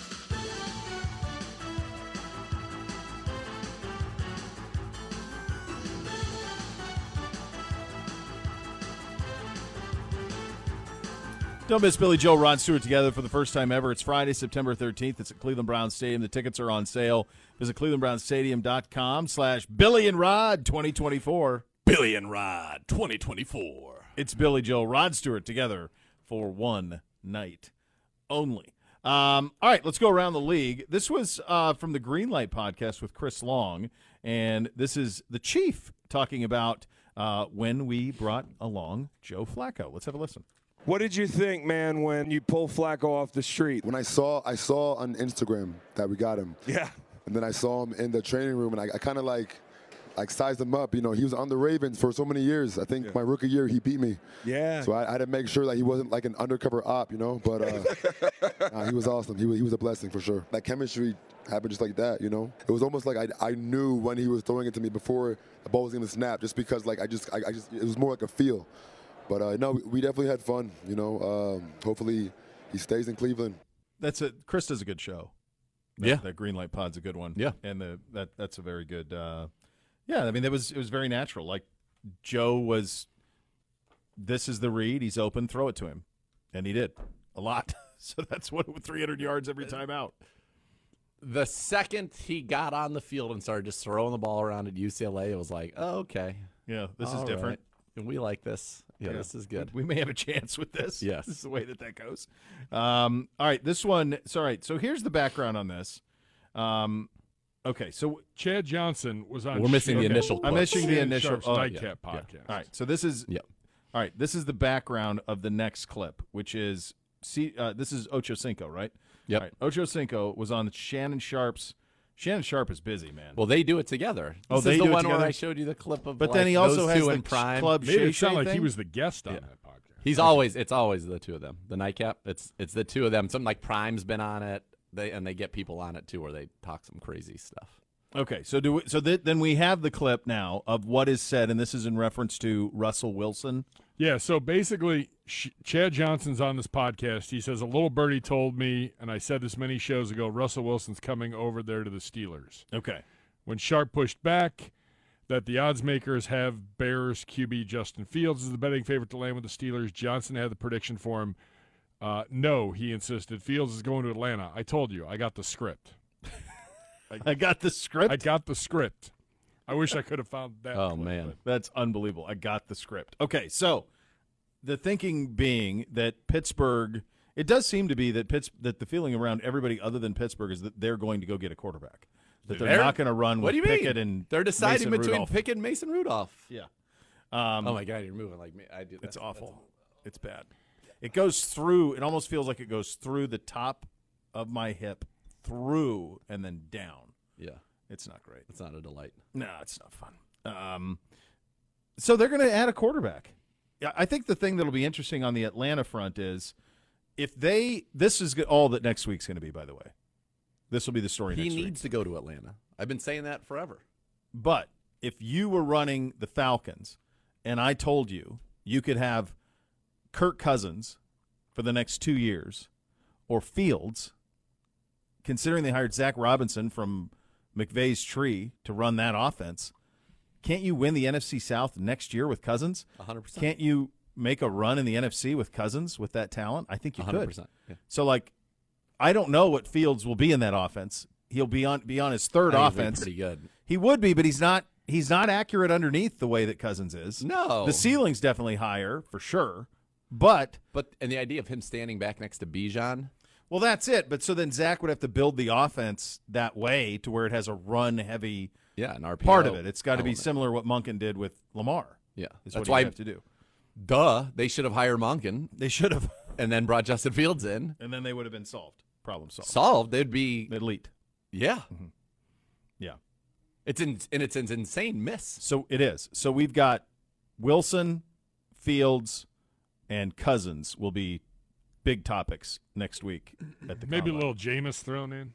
Don't miss Billy Joe, Ron Stewart together for the first time ever. It's Friday, September thirteenth. It's at Cleveland Browns Stadium. The tickets are on sale. Visit cleveland browns stadium dot com slash Billy and Rod twenty twenty-four. Billy and Rod twenty twenty-four. It's Billy Joe, Rod Stewart together for one night only. Um, all right, let's go around the league. This was uh, from the Greenlight podcast with Chris Long, and this is the Chief talking about uh, when we brought along Joe Flacco. Let's have a listen. What did you think, man, when you pulled Flacco off the street? When I saw I saw on Instagram that we got him, Yeah. and then I saw him in the training room, and I, I kind of like like sized him up. You know, he was on the Ravens for so many years. I think yeah. my rookie year he beat me. Yeah. So I, I had to make sure that he wasn't like an undercover op, you know. But uh, nah, he was awesome. He was, he was a blessing for sure. That chemistry happened just like that, you know. It was almost like I, I knew when he was throwing it to me before the ball was going to snap, just because like I just I, I just it was more like a feel. But uh, no, we definitely had fun, you know. Um, hopefully he stays in Cleveland. That's a Chris does a good show. That, yeah, that Greenlight Pod's a good one. Yeah, and the that that's a very good. Uh, yeah, I mean, it was it was very natural. Like Joe was, this is the read. He's open. Throw it to him, and he did a lot. So that's what three hundred yards every time out. The second he got on the field and started just throwing the ball around at U C L A, it was like, oh, okay, yeah, this All is different. Right. We like this. Yeah, yeah, this is good. We, we may have a chance with this. Yes. This is the way that that goes. Um, all right, this one. So, all right, so here's the background on this. Um, okay, so Chad Johnson was on. We're missing okay. the initial. I'm missing the initial Sharp's oh, Nightcap yeah, podcast. Yeah. All right, so this is. Yep. All right, this is the background of the next clip, which is see. Uh, this is Ocho Cinco, right? Yep. All right, Ocho Cinco was on Shannon Sharp's. Shannon Sharp is busy, man. Well, they do it together. Oh, this they is do the it one together? where I showed you the clip of. But like, then he also those has two the in prime. Club Made Shay it sound Shay like thing? he was the guest on Yeah. that podcast. He's always. It's always the two of them. The Nightcap. It's it's the two of them. Something like Prime's been on it. They and they get people on it too, where they talk some crazy stuff. Okay, so do we, so th- then we have the clip now of what is said, and this is in reference to Russell Wilson. Yeah, so basically, Sh- Chad Johnson's on this podcast. He says, a little birdie told me, and I said this many shows ago, Russell Wilson's coming over there to the Steelers. Okay. When Sharp pushed back that the odds makers have Bears Q B Justin Fields as the betting favorite to land with the Steelers, Johnson had the prediction for him. Uh, no, he insisted. Fields is going to Atlanta. I told you. I got the script. I, I got the script? I got the script. I wish I could have found that. Oh, clip, man. but- That's unbelievable. I got the script. Okay, so the thinking being that Pittsburgh, it does seem to be that Pitts, that the feeling around everybody other than Pittsburgh is that they're going to go get a quarterback. That they're, They're- not going to run What with do you Pickett mean? and They're deciding Mason between Rudolph. Pickett and Mason Rudolph. Yeah. Um, Oh my God, you're moving like me. I do. It's That's- awful. It's bad. It goes through, it almost feels like it goes through the top of my hip, through, and then down. Yeah, It's not great. it's not a delight. No, it's not fun. Um, so they're going to add a quarterback. Yeah, I think the thing that'll be interesting on the Atlanta front is if they. This is go- all that next week's going to be. By the way, this will be the story. He next needs week. to go to Atlanta. I've been saying that forever. But if you were running the Falcons, and I told you you could have Kirk Cousins for the next two years, or Fields, considering they hired Zach Robinson from McVay's tree to run that offense. Can't you win the N F C South next year with Cousins? one hundred percent. Can't you make a run in the N F C with Cousins with that talent? I think you one hundred percent. could. Yeah. So, like, I don't know what Fields will be in that offense. He'll be on be on his third I think he'll be offense. pretty good. He would be, but he's not. He's not accurate underneath the way that Cousins is. No. The ceiling's definitely higher for sure. But But and the idea of him standing back next to Bijan, well, that's it. But so then Zach would have to build the offense that way to where it has a run heavy. yeah, an R P O Part of it. It's got to be element. similar to what Monken did with Lamar. Yeah, Is that's what why. you have to do. Duh, they should have hired Monken They should have, and then brought Justin Fields in. and then they would have been solved. Problem solved. Solved. They'd be Elite. yeah. Yeah. It's in, and it's an insane miss. So it is. So we've got Wilson, Fields, and Cousins will be big topics next week at the Maybe Combine. a little Jameis thrown in.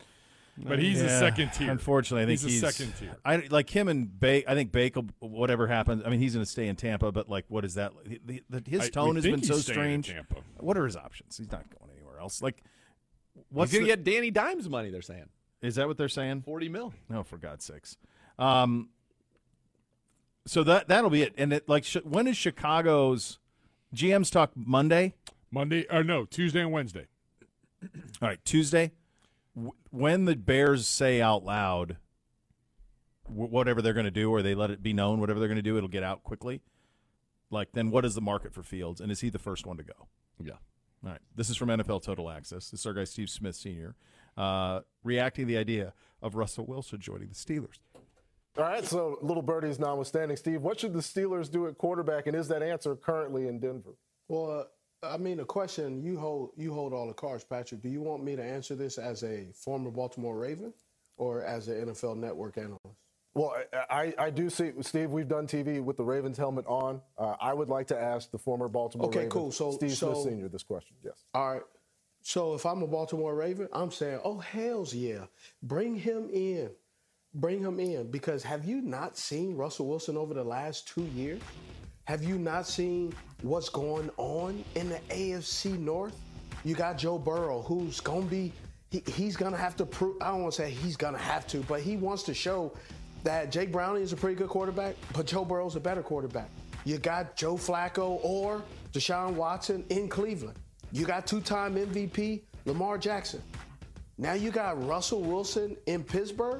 But he's a Yeah, second tier. Unfortunately, I think he's, he's, a second tier. I like him and Bake. I think Bake, will- whatever happens. I mean, he's going to stay in Tampa, but like, what is that? The, the, his I- tone we has think been he's so staying in strange. Tampa. What are his options? He's not going anywhere else. Like, what's He's gonna the- get Danny Dimes money. They're saying is that what they're saying? forty mil. No, for God's sakes. Um, so that that'll be it. And it like, sh- when is Chicago's G Ms talk Monday? Monday, or no, Tuesday and Wednesday. All right, Tuesday. W- when the Bears say out loud w- whatever they're going to do, or they let it be known whatever they're going to do, it'll get out quickly. Like, then what is the market for Fields, and is he the first one to go? Yeah. All right. This is from N F L Total Access. This is our guy Steve Smith Senior uh, reacting to the idea of Russell Wilson joining the Steelers. All right, so little birdies notwithstanding, Steve, what should the Steelers do at quarterback, and is that answer currently in Denver? Well, uh, I mean, the question, you hold you hold all the cards, Patrick. Do you want me to answer this as a former Baltimore Raven or as an N F L Network analyst? Well, I, I, I do see, Steve, we've done T V with the Ravens helmet on. Uh, I would like to ask the former Baltimore Okay, Ravens, cool. So- Steve so- Smith Senior this question. Yes. All right. So if I'm a Baltimore Raven, I'm saying, oh, hells yeah. Bring him in. Bring him in. Because have you not seen Russell Wilson over the last two years? Have you not seen what's going on in the A F C North? You got Joe Burrow, who's going to be, he, he's going to have to prove, I don't want to say he's going to have to, but he wants to show that Jake Browning is a pretty good quarterback, but Joe Burrow's a better quarterback. You got Joe Flacco or Deshaun Watson in Cleveland. You got two-time M V P Lamar Jackson. Now you got Russell Wilson in Pittsburgh.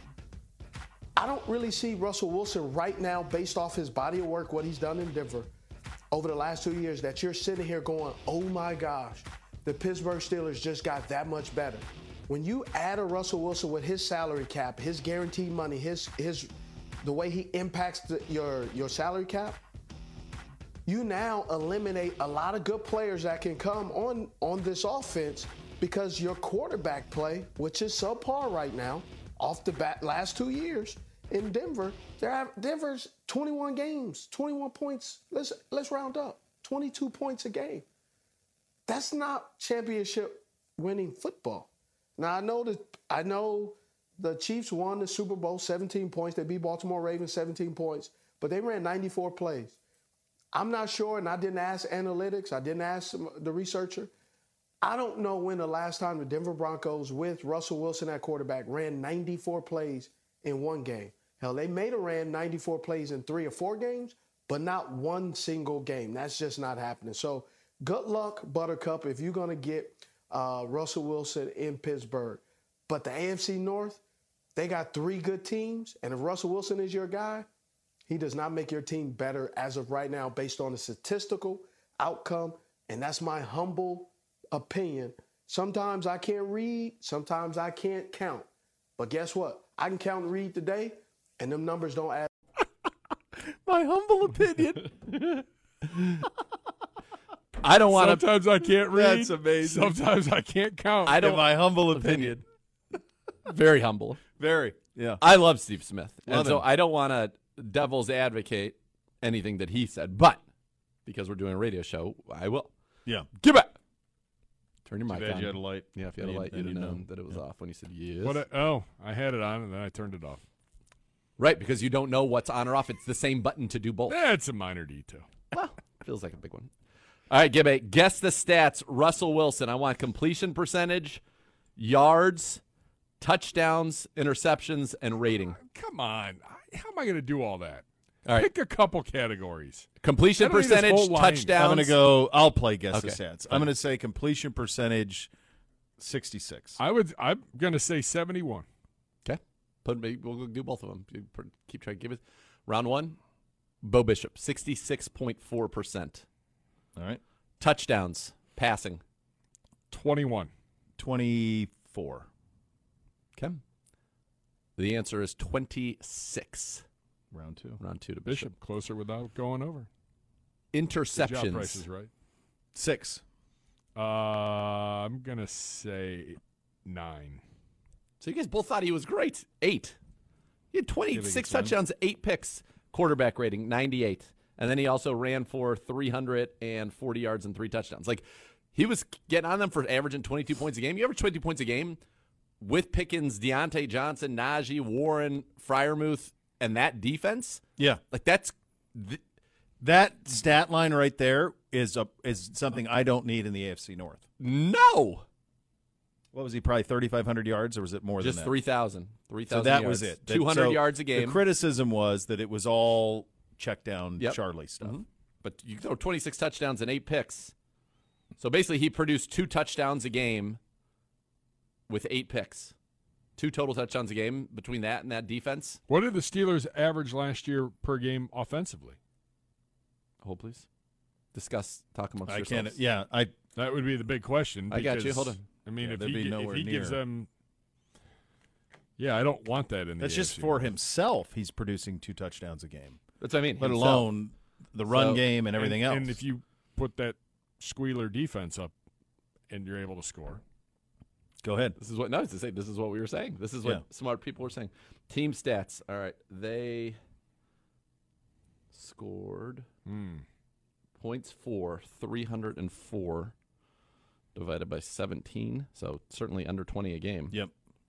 I don't really see Russell Wilson right now, based off his body of work, what he's done in Denver over the last two years, that you're sitting here going, oh my gosh, the Pittsburgh Steelers just got that much better. When you add a Russell Wilson with his salary cap, his guaranteed money, his his the way he impacts the, your your salary cap, you now eliminate a lot of good players that can come on on this offense because your quarterback play, which is subpar right now, off the bat last two years in Denver, they're Denver's twenty-one games, twenty-one points. Let's let's round up, twenty-two points a game. That's not championship winning football. Now I know that I know the Chiefs won the Super Bowl, seventeen points. They beat Baltimore Ravens seventeen points, but they ran ninety-four plays. I'm not sure, and I didn't ask analytics. I didn't ask the researcher. I don't know when the last time the Denver Broncos with Russell Wilson at quarterback ran ninety-four plays in one game. Hell, they may have ran ninety-four plays in three or four games, but not one single game. That's just not happening. So good luck, Buttercup, if you're going to get uh, Russell Wilson in Pittsburgh. But the A F C North, they got three good teams, and if Russell Wilson is your guy, he does not make your team better as of right now based on the statistical outcome, and that's my humble opinion. Sometimes I can't read, sometimes I can't count. But guess what? I can count and read today, and them numbers don't add. My humble opinion. I don't want to. Sometimes I can't read. That's amazing. Sometimes I can't count. I don't. In my humble opinion. Very humble. Very. Yeah. I love Steve Smith. Love and so him. I don't want to devil's advocate anything that he said, but because we're doing a radio show, I will. Yeah. Give it. Turn your Too mic bad on. you had a light. Yeah, if you had a Then light, you- you'd then have you'd known know. that it was Yeah. off when you said yes. What? I, oh, I had it on and then I turned it off. Right, because you don't know what's on or off. It's the same button to do both. That's a minor detail. Well, feels like a big one. All right, Gibby, guess the stats. Russell Wilson. I want completion percentage, yards, touchdowns, interceptions, and rating. Come on. I- How am I going to do all that? All right. Pick a couple categories. Completion I don't need this percentage, whole line. touchdowns. I'm going to go, I'll play guess Okay. the stats. I'm going to say completion percentage sixty-six. I would. I'm going to say seventy-one. Okay. Put me. We'll do both of them. You pr- Keep trying to give it. Round one, Bo Bishop, sixty-six point four percent. All right. Touchdowns, passing. twenty-one. twenty-four. Okay. The answer is twenty-six. Round two. Round two to Bishop. Bishop closer without going over. Good job, Interceptions. Price is right. Six. Uh, I'm going to say nine. So you guys both thought he was great. Eight. He had twenty-six think it's fine. touchdowns, eight picks. Quarterback rating, ninety-eight. And then he also ran for three hundred forty yards and three touchdowns. Like, he was getting on them for averaging twenty-two points a game. You average twenty-two points a game with Pickens, Deontay Johnson, Najee, Warren, Freiermuth, and that defense? Yeah. Like, that's th- That stat line right there is a, is something I don't need in the A F C North. no. What was he, probably thirty-five hundred yards, or was it more Just than that? three thousand. three So thousand that yards. was it. That- two hundred so yards a game. The criticism was that it was all check down Yep. Charlie stuff. Mhm. But you throw twenty-six touchdowns and eight picks. So basically, he produced two touchdowns a game with eight picks. Two total touchdowns a game between that and that defense. What did the Steelers average last year per game offensively? Hold, please. Discuss. Talk amongst I yourselves. can't. Yeah, I. That would be the big question. I got you. because, Hold on. I mean, Yeah, if they'd he, be gi- if nowhere he gives near. them, yeah, I don't want that in the That's A F just C. for himself. He's producing two touchdowns a game, That's what I mean. let himself. alone the run So- game and everything and, else. And if you put that squealer defense up, and you're able to score, Go ahead. This is what no, I was to say. This is what we were saying. This is what Yeah. smart people were saying. Team stats. All right, they scored Hmm. points for three hundred and four divided by seventeen. So certainly under twenty a game. Yep.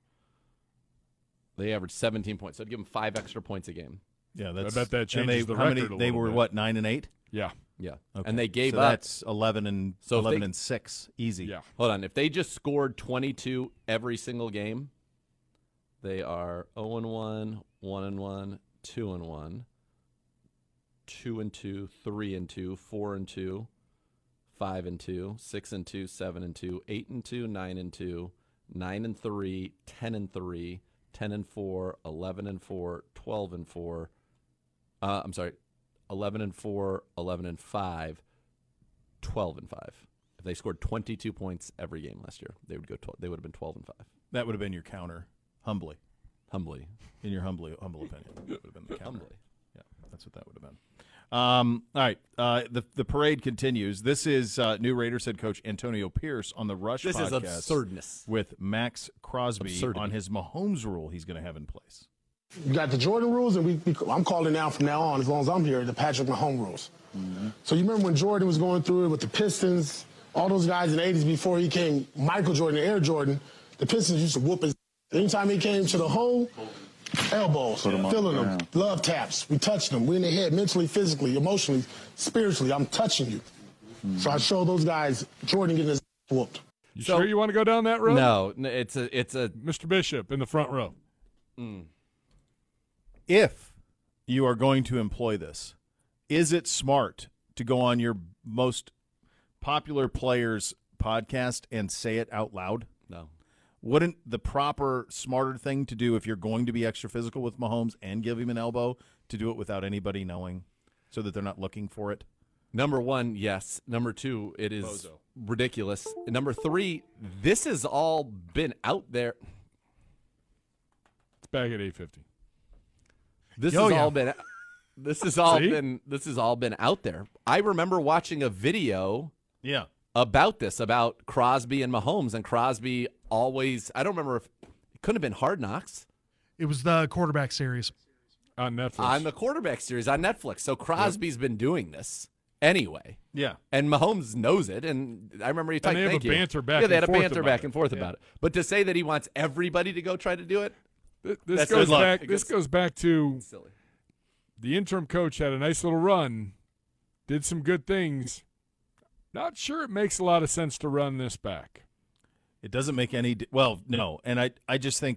They averaged seventeen points. So I'd give them five extra points a game. Yeah, that's. I bet that and changes they, the how record many, a They little were bit. what, nine and eight? Yeah. Yeah, Okay. and they gave so up. That's eleven and So if eleven they- and six, easy. Yeah. Hold on. If they just scored twenty-two every single game, they are zero and one, one and one, two and one, two and two, three and two, four and two, five and two, six and two, seven and two, eight and two, nine and two, nine and three, ten and three, ten and four, eleven and four, twelve and four. Uh, I'm sorry, eleven and four, eleven and five. twelve and five. If they scored twenty-two points every game last year, they would go. twelve, they would have been twelve and five. That would have been your counter, humbly, Humbly, in your humbly humble opinion. That would have been the counter. humbly. Yeah, that's what that would have been. Um, all right, uh, the the parade continues. This is uh, new Raiders head coach Antonio Pierce on the Rush This is podcast absurdness. with Max Crosby Absurdity. on his Mahomes rule he's going to have in place. You got the Jordan rules, and we, we I'm calling now from now on, as long as I'm here, the Patrick Mahomes rules. Mm-hmm. So you remember when Jordan was going through it with the Pistons, all those guys in the eighties before he came, Michael Jordan, Air Jordan, the Pistons used to whoop his. Anytime he came to the hole, elbows, filling them, love taps. We touched them. We in the head, mentally, physically, emotionally, spiritually. I'm touching you. Mm-hmm. So I show those guys Jordan getting his whooped. You So- sure you want to go down that road? No, n- it's a it's a Mister Bishop in the front row. If you are going to employ this, is it smart to go on your most popular player's podcast and say it out loud? no. Wouldn't the proper, smarter thing to do if you're going to be extra physical with Mahomes and give him an elbow to do it without anybody knowing so that they're not looking for it? Number one, yes. Number two, it is Bozo. ridiculous. Number three, this has all been out there. It's back at eight fifty. This Oh, has yeah. all been. This has all See? been. This has all been out there. I remember watching a video Yeah. about this, about Crosby and Mahomes, and Crosby always. I don't remember if it couldn't have been Hard Knocks It was the quarterback series. On Netflix. on the quarterback series on Netflix. So Crosby's been doing this anyway. Yeah. And Mahomes knows it, and I remember he talked. they have thank a you. banter back Yeah, they and had a forth banter about back it. and forth Yeah. about it. But to say that he wants everybody to go try to do it, Th- this That's goes good luck. back. It This gets- goes back to silly. the interim coach had a nice little run, did some good things. Not sure it makes a lot of sense to run this back. It doesn't make any d- well, no. And I I just think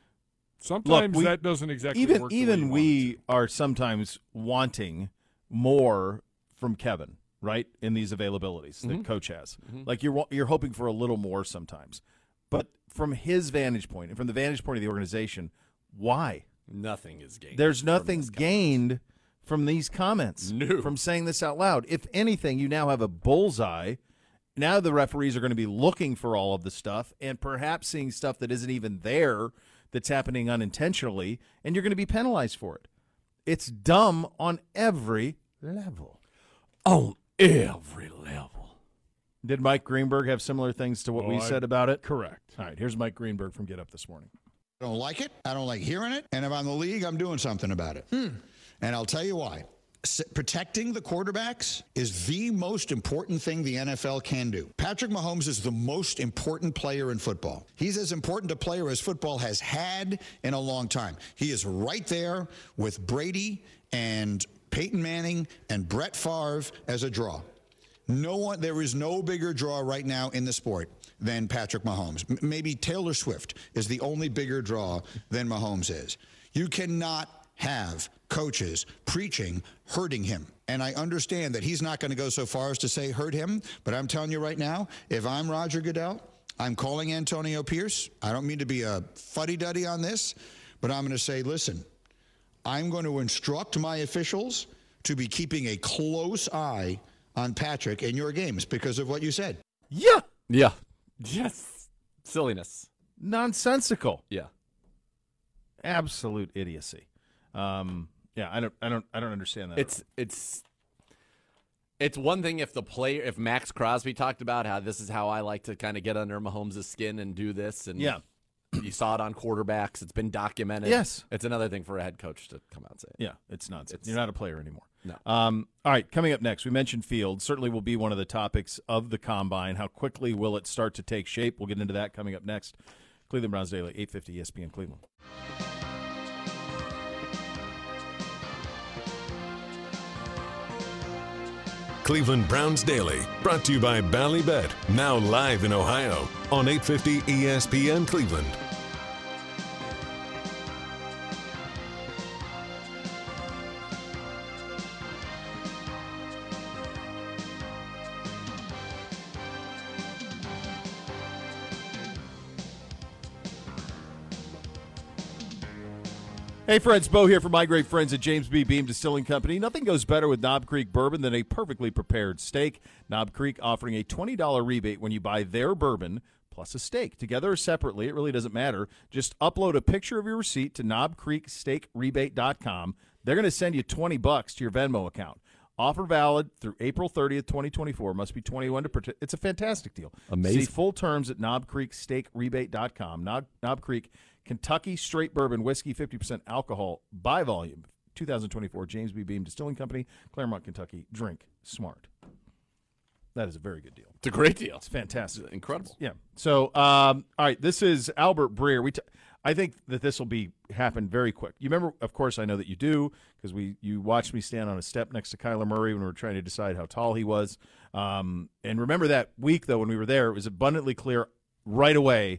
Sometimes we- that doesn't exactly even work. the way you even want it we to. are sometimes wanting more from Kevin, right? In these availabilities Mm-hmm. that coach has. Like you're wa- you're hoping for a little more sometimes. But from his vantage point and from the vantage point of the organization, why? Nothing is gained. There's from nothing this guy. gained from these comments, No. from saying this out loud. If anything, you now have a bullseye. Now the referees are going to be looking for all of the stuff and perhaps seeing stuff that isn't even there that's happening unintentionally, and you're going to be penalized for it. It's dumb on every level. On every level. Did Mike Greenberg have similar things to what Oh, we I- said about it? Correct. All right, here's Mike Greenberg from Get Up this morning. I don't like it. I don't like hearing it. And if I'm the league, I'm doing something about it. And I'll tell you why. S- protecting the quarterbacks is the most important thing the N F L can do. Patrick Mahomes is the most important player in football. He's as important a player as football has had in a long time. He is right there with Brady and Peyton Manning and Brett Favre as a draw. No one, there is no bigger draw right now in the sport than Patrick Mahomes. M- maybe Taylor Swift is the only bigger draw than Mahomes is. You cannot have coaches preaching hurting him. And I understand that he's not going to go so far as to say hurt him, but I'm telling you right now, if I'm Roger Goodell, I'm calling Antonio Pierce. I don't mean to be a fuddy-duddy on this, but I'm going to say, listen, I'm going to instruct my officials to be keeping a close eye on Patrick in your games because of what you said. Yeah. Yeah. Yes. Silliness. Nonsensical. Yeah. Absolute idiocy. Um, yeah, I don't I don't I don't understand that. It's it's It's one thing if the player, if Max Crosby talked about how this is how I like to kind of get under Mahomes' skin and do this, and Yeah. you saw it on quarterbacks. It's been documented. Yes. It's another thing for a head coach to come out and say it. Yeah, it's nonsense. It's- You're not a player anymore. No. Um, all right, coming up next, we mentioned Fields. Certainly will be one of the topics of the Combine. How quickly will it start to take shape? We'll get into that coming up next. Cleveland Browns Daily, eight fifty E S P N Cleveland. Cleveland Browns Daily, brought to you by Ballybet, now live in Ohio on eight fifty E S P N Cleveland. Hey friends, Bo here from my great friends at James B. Beam Distilling Company. Nothing goes better with Knob Creek bourbon than a perfectly prepared steak. Knob Creek offering a twenty dollars rebate when you buy their bourbon plus a steak. Together or separately, it really doesn't matter. Just upload a picture of your receipt to knob creek steak rebate dot com. They're going to send you twenty bucks to your Venmo account. Offer valid through April thirtieth, twenty twenty-four. Must be twenty-one to participate. It's a fantastic deal. Amazing. See full terms at knob creek steak rebate dot com. Knob, Knob Creek Kentucky Straight Bourbon Whiskey, fifty percent alcohol by volume. twenty twenty-four James B. Beam Distilling Company, Claremont, Kentucky. Drink smart. That is a very good deal. It's a great deal. It's fantastic. It's incredible. Yeah. So, um, all right, this is Albert Breer. We, t- I think that this will be happen very quick. You remember, of course, I know that you do because we you watched me stand on a step next to Kyler Murray when we were trying to decide how tall he was. Um, and remember that week though when we were there, it was abundantly clear right away.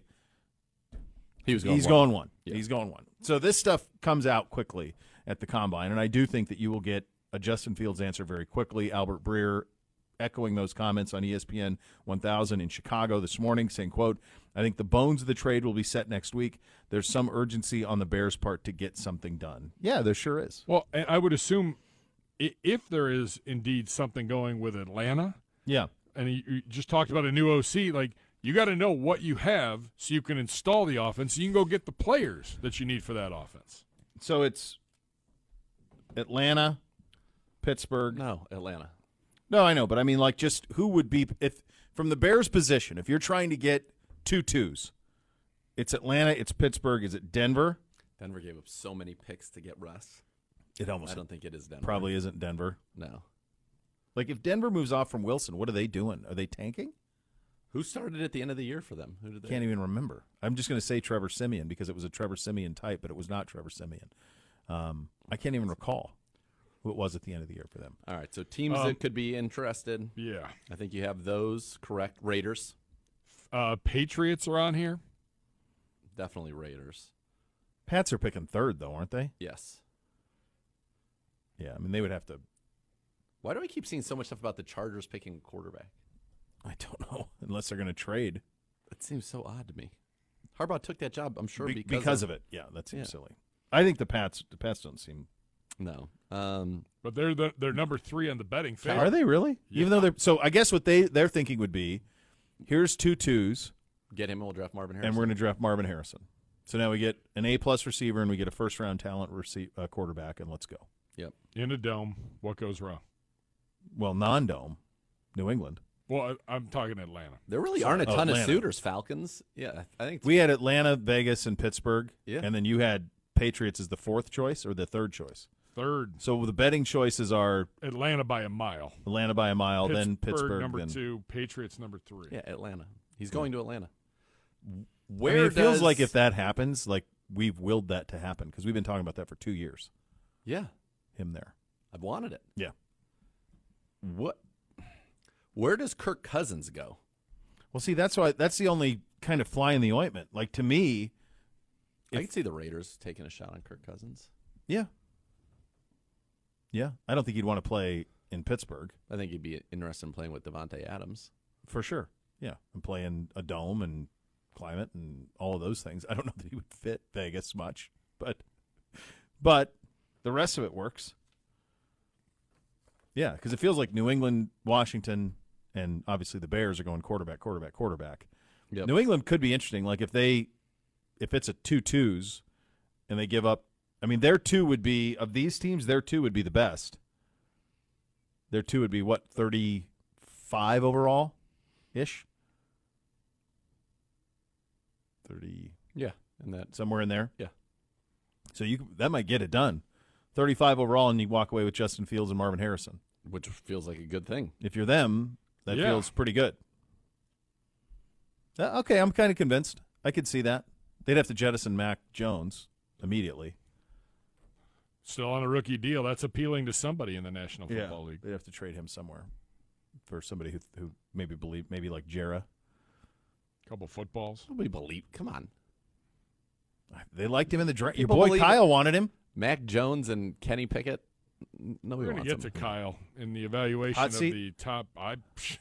He was going He's one. going one. Yeah. He's going one. So this stuff comes out quickly at the Combine, and I do think that you will get a Justin Fields answer very quickly. Albert Breer echoing those comments on E S P N one thousand in Chicago this morning, saying, quote, I think the bones of the trade will be set next week. There's some urgency on the Bears' part to get something done. Yeah, there sure is. Well, and I would assume i- if there is indeed something going with Atlanta, Yeah. and you, you just talked about a new O C, like you got to know what you have so you can install the offense. So you can go get the players that you need for that offense. So it's Atlanta, Pittsburgh. No, Atlanta. No, I know, but I mean, like, just who would be if from the Bears' position? If you're trying to get two twos, it's Atlanta, it's Pittsburgh, is it Denver? Denver gave up so many picks to get Russ. It almost I don't think it is Denver. probably isn't Denver. No. Like, if Denver moves off from Wilson, what are they doing? Are they tanking? Who started at the end of the year for them? Who did they? Can't even remember. I'm just going to say Trevor Siemian because it was a Trevor Siemian type, but it was not Trevor Siemian. Um, I can't even recall who it was at the end of the year for them. All right, so teams Um, that could be interested. Yeah. I think you have those correct. Raiders, Uh, Patriots are on here. definitely Raiders. Pats are picking third, though, aren't they? Yes. Yeah, I mean, they would have to. Why do I keep seeing so much stuff about the Chargers picking a quarterback? I don't know, unless they're going to trade. That seems so odd to me. Harbaugh took that job, I'm sure, Be- because, because of, of it. Yeah, that seems Yeah. silly. I think the Pats, the Pats don't seem. No. Um, But they're the, they're number three on the betting favorite. Are they really? Yeah. Even though they're so, I guess what they their thinking would be, here's two twos, get him and we'll draft Marvin Harrison. and we're going to draft Marvin Harrison. So now we get an A plus receiver, and we get a first round talent rece- uh, quarterback, and let's go. Yep. In a dome. What goes wrong? Well, non dome, New England. Well, I, I'm talking Atlanta. There really Sorry. aren't a Oh, ton of Atlanta. suitors. Falcons. Yeah, I think We had Atlanta, Vegas, and Pittsburgh. Yeah. And then you had Patriots as the fourth choice or the third choice. Third. So the betting choices are Atlanta by a mile. Atlanta by a mile, then Pittsburgh, number then two, Patriots number three. Yeah, Atlanta. He's going to Atlanta. I Where mean, it feels does- like if that happens, like we've willed that to happen because we've been talking about that for two years. Yeah, Him there. I've wanted it. Yeah. What? Where does Kirk Cousins go? Well, see, that's why that's the only kind of fly in the ointment. Like to me, I If- can see the Raiders taking a shot on Kirk Cousins. yeah, yeah. I don't think he'd want to play in Pittsburgh I think he'd be interested in playing with Devontae Adams. for sure. Yeah, and play in a dome and climate and all of those things. I don't know that he would fit Vegas much, but but the rest of it works. Yeah, because it feels like New England, Washington, and obviously the Bears are going quarterback, quarterback, quarterback. Yep. New England could be interesting. Like if they, if it's a two twos, and they give up. I mean, their two would be of these teams. Their two would be the best. Their two would be, what, thirty-five overall-ish? thirty. Yeah, and that somewhere in there. Yeah. So you that might get it done. thirty-five overall, and you walk away with Justin Fields and Marvin Harrison, which feels like a good thing. If you're them, that Yeah. feels pretty good. Uh, okay, I'm kind of convinced. I could see that. They'd have to jettison Mac Jones immediately. Still on a rookie deal. That's appealing to somebody in the National Football League. They'd have to trade him somewhere for somebody who who maybe believe maybe like Jarrah. Couple footballs. Nobody believe. Come on. They liked him in the draft. Your People boy believe Kyle it. wanted him. Mac Jones and Kenny Pickett. n- Nobody We're going wants to get him. to Kyle in the evaluation Hot of seat? the top. I.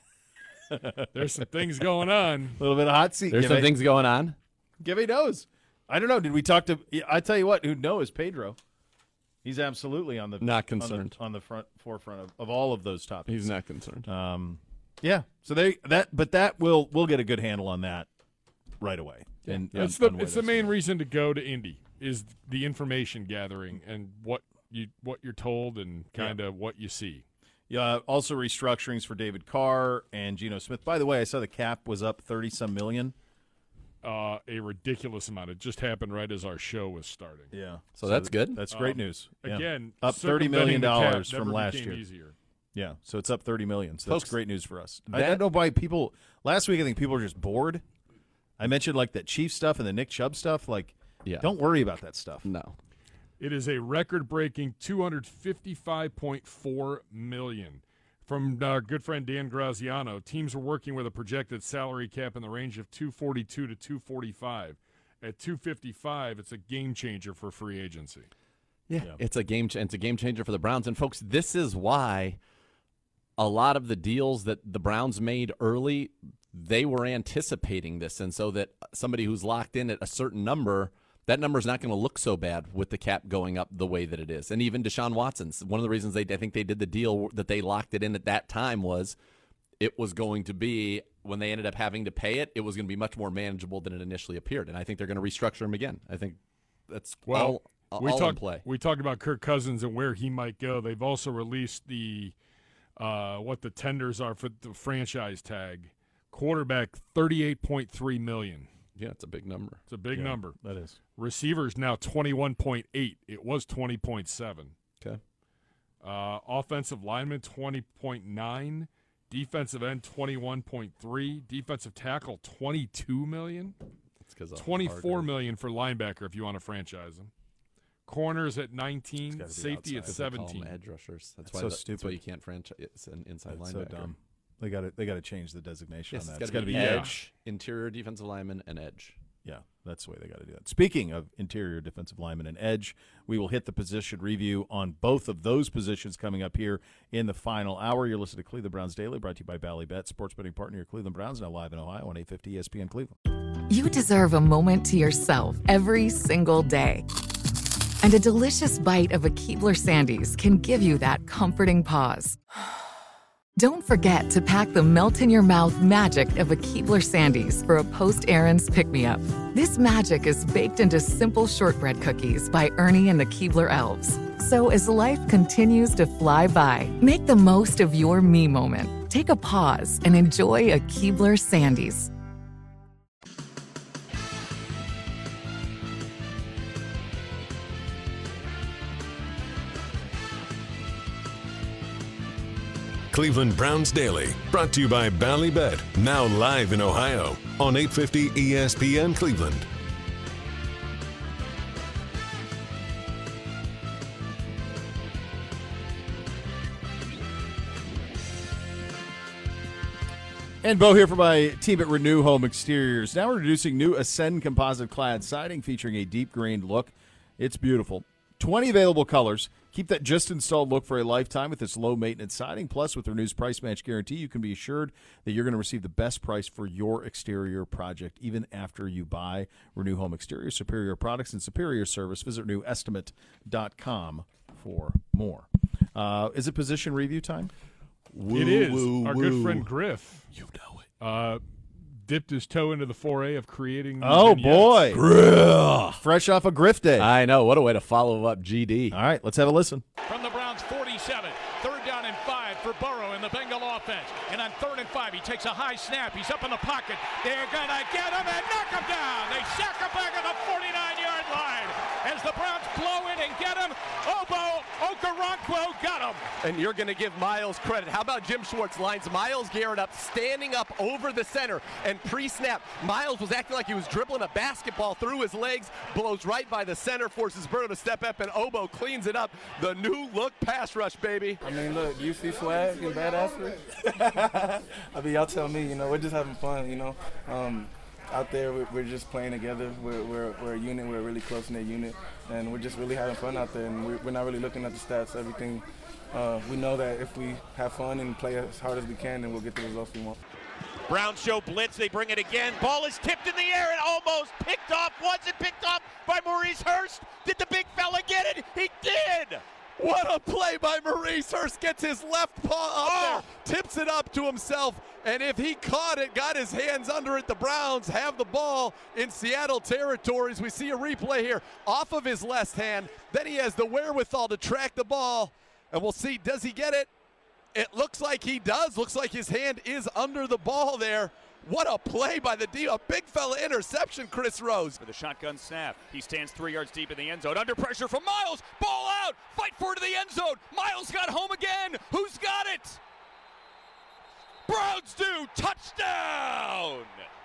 There's some things going on. A little bit of hot seat. There's Give some it- things going on. Gibby knows. I don't know. Did we talk to? I tell you what. Who knows? Pedro. He's absolutely on the Not on the- concerned. on the, front forefront of, of all of those topics. He's not concerned. Um, yeah. So they that, but that will we'll get a good handle on that right away. And It's on- the on where it's the that's main going. reason to go to Indy is the information gathering and what you what you're told and kind of what you see. Yeah. Also restructurings for David Carr and Geno Smith. By the way, I saw the cap was up thirty some million. Uh, a ridiculous amount. It just happened right as our show was starting. Yeah. So that's good. That's great Um, news. Yeah. Again, up thirty million circumventing the cap dollars from never last became year. Easier. Yeah, so it's up thirty million. So that's Folks, great news for us. I that- don't know why people last week. I think people were just bored. I mentioned like that Chief stuff and the Nick Chubb stuff. Like, Yeah. don't worry about that stuff. No. It is a record-breaking two hundred fifty-five point four million dollars. From our good friend Dan Graziano, teams are working with a projected salary cap in the range of two forty-two to two forty-five. At two fifty-five, it's a game changer for free agency. Yeah, it's a game. Ch- it's a game changer for the Browns. And folks, this is why a lot of the deals that the Browns made early, they were anticipating this, and so that somebody who's locked in at a certain number, that number is not going to look so bad with the cap going up the way that it is. And even Deshaun Watson's one of the reasons they I think they did the deal that they locked it in at that time was it was going to be when they ended up having to pay it, it was going to be much more manageable than it initially appeared. And I think they're going to restructure him again. I think that's Well, all, we all in talked play. we talked about Kirk Cousins and where he might go. They've also released the uh, what the tenders are for the franchise tag. Quarterback thirty-eight point three million dollars. Yeah, it's a big number. It's a big Yeah, number. that is. Receivers now twenty-one point eight. It was twenty point seven. Okay. Uh, offensive lineman twenty point nine. Defensive end twenty-one point three. Defensive tackle twenty-two million dollars. It's because twenty-four million dollars for linebacker if you want to franchise him. Corners at nineteen. gotta be Safety at outside. seventeen. edge rushers. That's, That's why so the- stupid. That's why you can't franchise an inside That's linebacker. so dumb. They got to they got to change the designation Yes, on it's that. It's got got to to be be edge, interior defensive lineman, and edge. Yeah, that's the way they got to do that. Speaking of interior defensive lineman and edge, we will hit the position review on both of those positions coming up here in the final hour. You're listening to Cleveland Browns Daily, brought to you by Bally Bet, sports betting partner of Cleveland Browns, now live in Ohio on eight fifty E S P N Cleveland. You deserve a moment to yourself every single day. And a delicious bite of a Keebler Sandies can give you that comforting pause. Don't forget to pack the melt-in-your-mouth magic of a Keebler Sandies for a post-errands pick-me-up. This magic is baked into simple shortbread cookies by Ernie and the Keebler Elves. So as life continues to fly by, make the most of your me moment. Take a pause and enjoy a Keebler Sandies. Cleveland Browns Daily, brought to you by Bally Bet, now live in Ohio on eight fifty E S P N Cleveland. And Bo here for my team at Renew Home Exteriors. Now we're introducing new Ascend composite clad siding featuring a deep grained look. It's beautiful. twenty available colors. Keep that just installed look for a lifetime with this low maintenance siding. Plus, with Renew's price match guarantee, you can be assured that you're going to receive the best price for your exterior project even after you buy. Renew Home Exteriors, superior products and superior service. Visit renew estimate dot com for more. Uh, is it position review time? It is. woo, Our woo. good friend Griff. You know it. Uh, dipped his toe into the foray of creating. new Oh, vignettes. boy. Griff. Fresh off a Griff day. I know. What a way to follow up G D. All right, let's have a listen. From the Browns forty-seven, third down and five for takes a high snap. He's up in the pocket. They're going to get him and knock him down. They sack him back at the forty-nine-yard line. As the Browns blow in and get him, Obo Okoronkwo got him. And you're going to give Myles credit. How about Jim Schwartz lines Myles Garrett up, standing up over the center, and pre-snap, Myles was acting like he was dribbling a basketball through his legs, blows right by the center, forces Burrow to step up, and Obo cleans it up. The new look pass rush, baby. I mean, look, do you see swag and badassery? I mean, y'all tell me, you know, we're just having fun, you know. Um, out there, we're, we're just playing together. We're, we're, we're a unit. We're a really close-knit unit, and we're just really having fun out there, and we're, we're not really looking at the stats, everything. Uh, we know that if we have fun and play as hard as we can, then we'll get the results we want. Browns show blitz. They bring it again. Ball is tipped in the air and almost picked off. Was it picked off by Maurice Hurst? Did the big fella get it? He did! What a play by Maurice Hurst. Gets his left paw up oh. there, tips it up to himself, and if he caught it, got his hands under it, the Browns have the ball in Seattle territories. We see a replay here off of his left hand. Then he has the wherewithal to track the ball, and we'll see, does he get it? It looks like he does. Looks like his hand is under the ball there. What a play by the D. A big fella interception, Chris Rose. For the shotgun snap. He stands three yards deep in the end zone. Under pressure from Myles. Ball out. Fight for it to the end zone. Myles got home again. Who's got it? Browns do. Touchdown.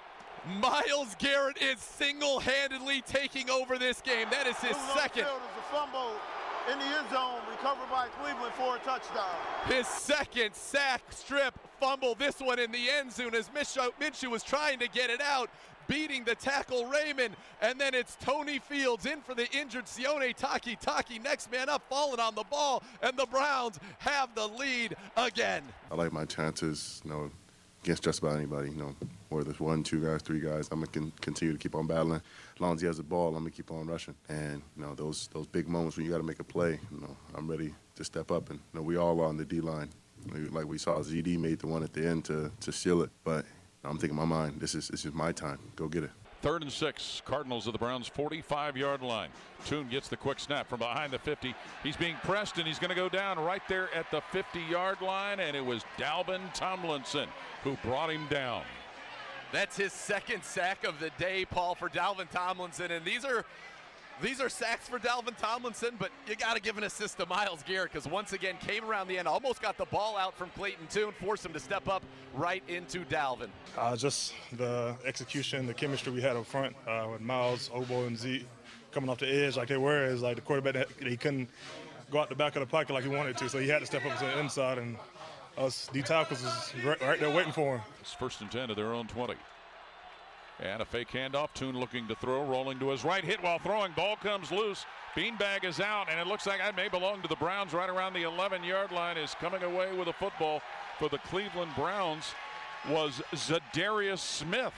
Myles Garrett is single-handedly taking over this game. That is his second. A fumble in the end zone, recovered by Cleveland for a touchdown. His second sack, strip, fumble, this one in the end zone as Minshew, Minshew was trying to get it out, beating the tackle Raymond, and then it's Tony Fields in for the injured Sione Taki. Taki next man up, falling on the ball, and the Browns have the lead again. I like my chances, you know, against just about anybody, you know, whether it's one, two guys, three guys, I'm going to continue to keep on battling. As long as he has the ball, I'm going to keep on rushing. And, you know, those those big moments when you got to make a play, you know, I'm ready to step up. And, you know, we all are on the D-line. Like we saw, Z D made the one at the end to, to seal it. But I'm thinking in my mind, this is, this is my time. Go get it. Third and six, Cardinals of the Browns' forty-five-yard line. Tune gets the quick snap from behind the fifty. He's being pressed, and he's going to go down right there at the fifty-yard line, and it was Dalvin Tomlinson who brought him down. That's his second sack of the day, Paul, for Dalvin Tomlinson, and these are these are sacks for Dalvin Tomlinson, but you got to give an assist to Myles Garrett because once again came around the end, almost got the ball out from Clayton Tune, forced him to step up right into Dalvin. Uh, just the execution, the chemistry we had up front uh, with Myles, Obo, and Zeke coming off the edge like they were is like the quarterback, he couldn't go out the back of the pocket like he wanted to, so he had to step up to the inside, and us D tackles was right, right there waiting for him. It's first and ten of their own twenty. And a fake handoff. Tune looking to throw, rolling to his right, hit while throwing. Ball comes loose. Beanbag is out, and it looks like that may belong to the Browns right around the eleven-yard line. Is coming away with a football for the Cleveland Browns was Zadarius Smith.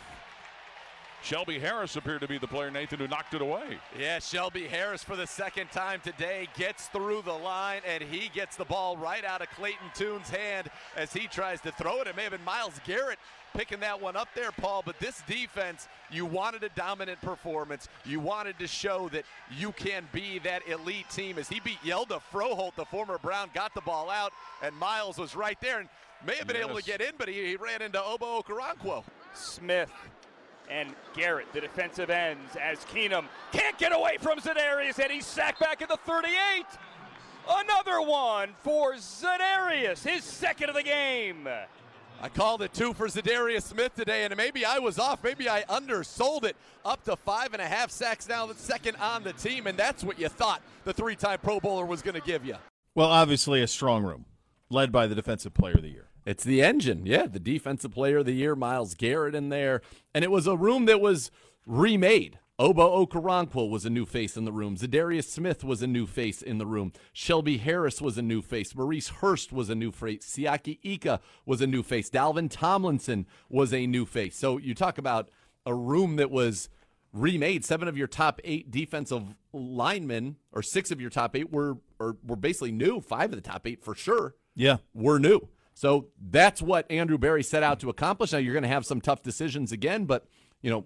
Shelby Harris appeared to be the player, Nathan, who knocked it away. Yeah, Shelby Harris for the second time today gets through the line, and he gets the ball right out of Clayton Tune's hand as he tries to throw it. It may have been Myles Garrett picking that one up there, Paul, but this defense, you wanted a dominant performance. You wanted to show that you can be that elite team as he beat Yelda Froholt, the former Brown, got the ball out, and Myles was right there and may have been yes. able to get in, but he, he ran into Obo Okoronkwo. Smith and Garrett, the defensive ends, as Keenum can't get away from Zadarius, and he's sacked back at the thirty-eight. Another one for Zadarius, his second of the game. I called it two for Zadarius Smith today, and maybe I was off. Maybe I undersold it. Up to five and a half sacks now, the second on the team, and that's what you thought the three-time Pro Bowler was going to give you. Well, obviously a strong room, led by the Defensive Player of the Year. It's the engine, yeah, the Defensive Player of the Year, Myles Garrett in there. And it was a room that was remade. Obo Okoronkwo was a new face in the room. Zadarius Smith was a new face in the room. Shelby Harris was a new face. Maurice Hurst was a new face. Siaki Ika was a new face. Dalvin Tomlinson was a new face. So you talk about a room that was remade. Seven of your top eight defensive linemen, or six of your top eight, were, or were basically new. Five of the top eight for sure yeah. were new. So that's what Andrew Berry set out to accomplish. Now you're going to have some tough decisions again, but, you know,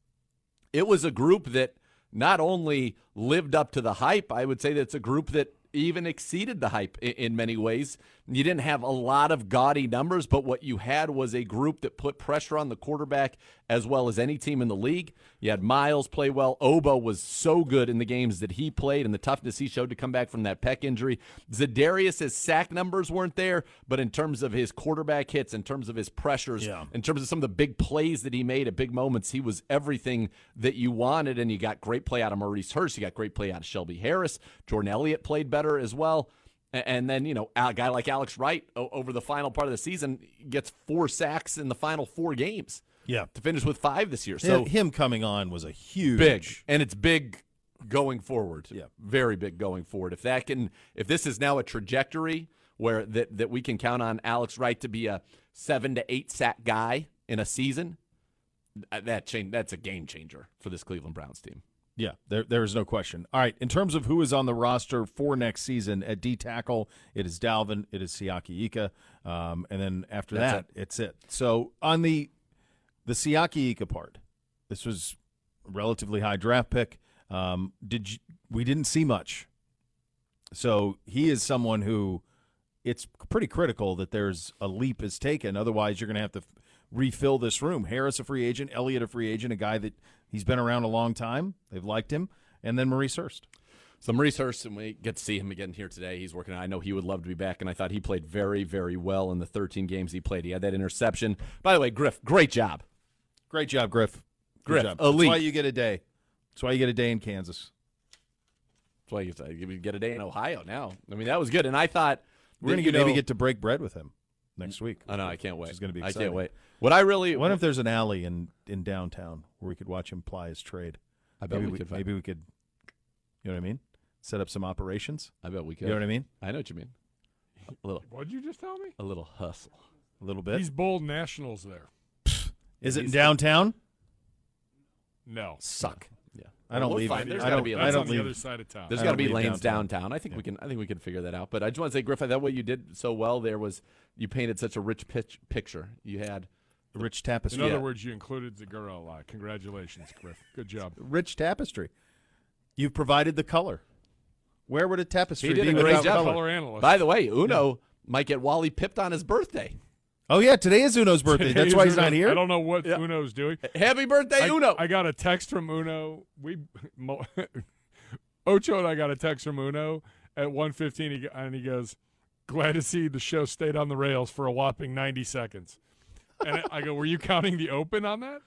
it was a group that not only lived up to the hype, I would say that it's a group that even exceeded the hype in, in many ways. You didn't have a lot of gaudy numbers, but what you had was a group that put pressure on the quarterback as well as any team in the league. You had Miles play well. Obo was so good in the games that he played and the toughness he showed to come back from that pec injury. Za'Darius' sack numbers weren't there, but in terms of his quarterback hits, in terms of his pressures, Yeah. in terms of some of the big plays that he made at big moments, he was everything that you wanted, and you got great play out of Maurice Hurst. You got great play out of Shelby Harris. Jordan Elliott played better as well. And then, you know, a guy like Alex Wright over the final part of the season gets four sacks in the final four games. Yeah. To finish with five this year. So him coming on was a huge. Big. And it's big going forward. Yeah. Very big going forward. If that can, if this is now a trajectory where that, that we can count on Alex Wright to be a seven to eight sack guy in a season, that change, that's a game changer for this Cleveland Browns team. Yeah, there there is no question. All right, in terms of who is on the roster for next season, at D tackle, it is Dalvin, it is Siaki Ika, um, and then after That's that, it. it's it. So on the the Siaki Ika part, this was a relatively high draft pick. Um, did you, we didn't see much, so he is someone who it's pretty critical that there's a leap is taken. Otherwise, you're going to have to f- refill this room. Harris a free agent, Elliott a free agent, a guy that. He's been around a long time. They've liked him. And then Maurice Hurst. So Maurice Hurst, and we get to see him again here today. He's working. I know he would love to be back, and I thought he played very, very well in the thirteen games he played. He had that interception. By the way, Griff, great job. Great job, Griff. Good Griff, job. elite. That's why you get a day. That's why you get a day in Kansas. That's why you, you get a day in Ohio now. I mean, that was good. And I thought We're going to maybe get to break bread with him next week. I know. I can't wait. It's going to be I exciting. can't wait. What I really What if there's an alley in, in downtown where we could watch him ply his trade? I bet maybe we could find- Maybe we could, you know what I mean? Set up some operations. I bet we could. You know what I mean? I know what you mean. A little. What'd you just tell me? A little hustle. A little bit. He's Bold Nationals there. Is it in He's- downtown? No. Suck. Yeah. I don't we'll leave. find- There's I gotta don't. be a I That's don't on the leave. other side of town. There's I got to don't be leave lanes downtown. downtown. I think we can. I think we can figure that out. But I just want to say, Griff, that what you did so well there was you painted such a rich pitch, picture. You had Rich In tapestry. other Yeah. words, you included Zagura a lot. Congratulations, Griff. Good job. Rich tapestry. You've provided the color. Where would a tapestry he did be a great without job. color? Color analyst. By the way, Uno might get Wally pipped on his birthday. Oh, yeah, today is Uno's birthday. That's why he's not here? I don't know what Yeah. Uno's doing. Happy birthday, I, Uno! I got a text from Uno. We Mo, Ocho and I got a text from Uno at one fifteen, he, and he goes, "Glad to see the show stayed on the rails for a whopping ninety seconds." And I go, "Were you counting the open on that?"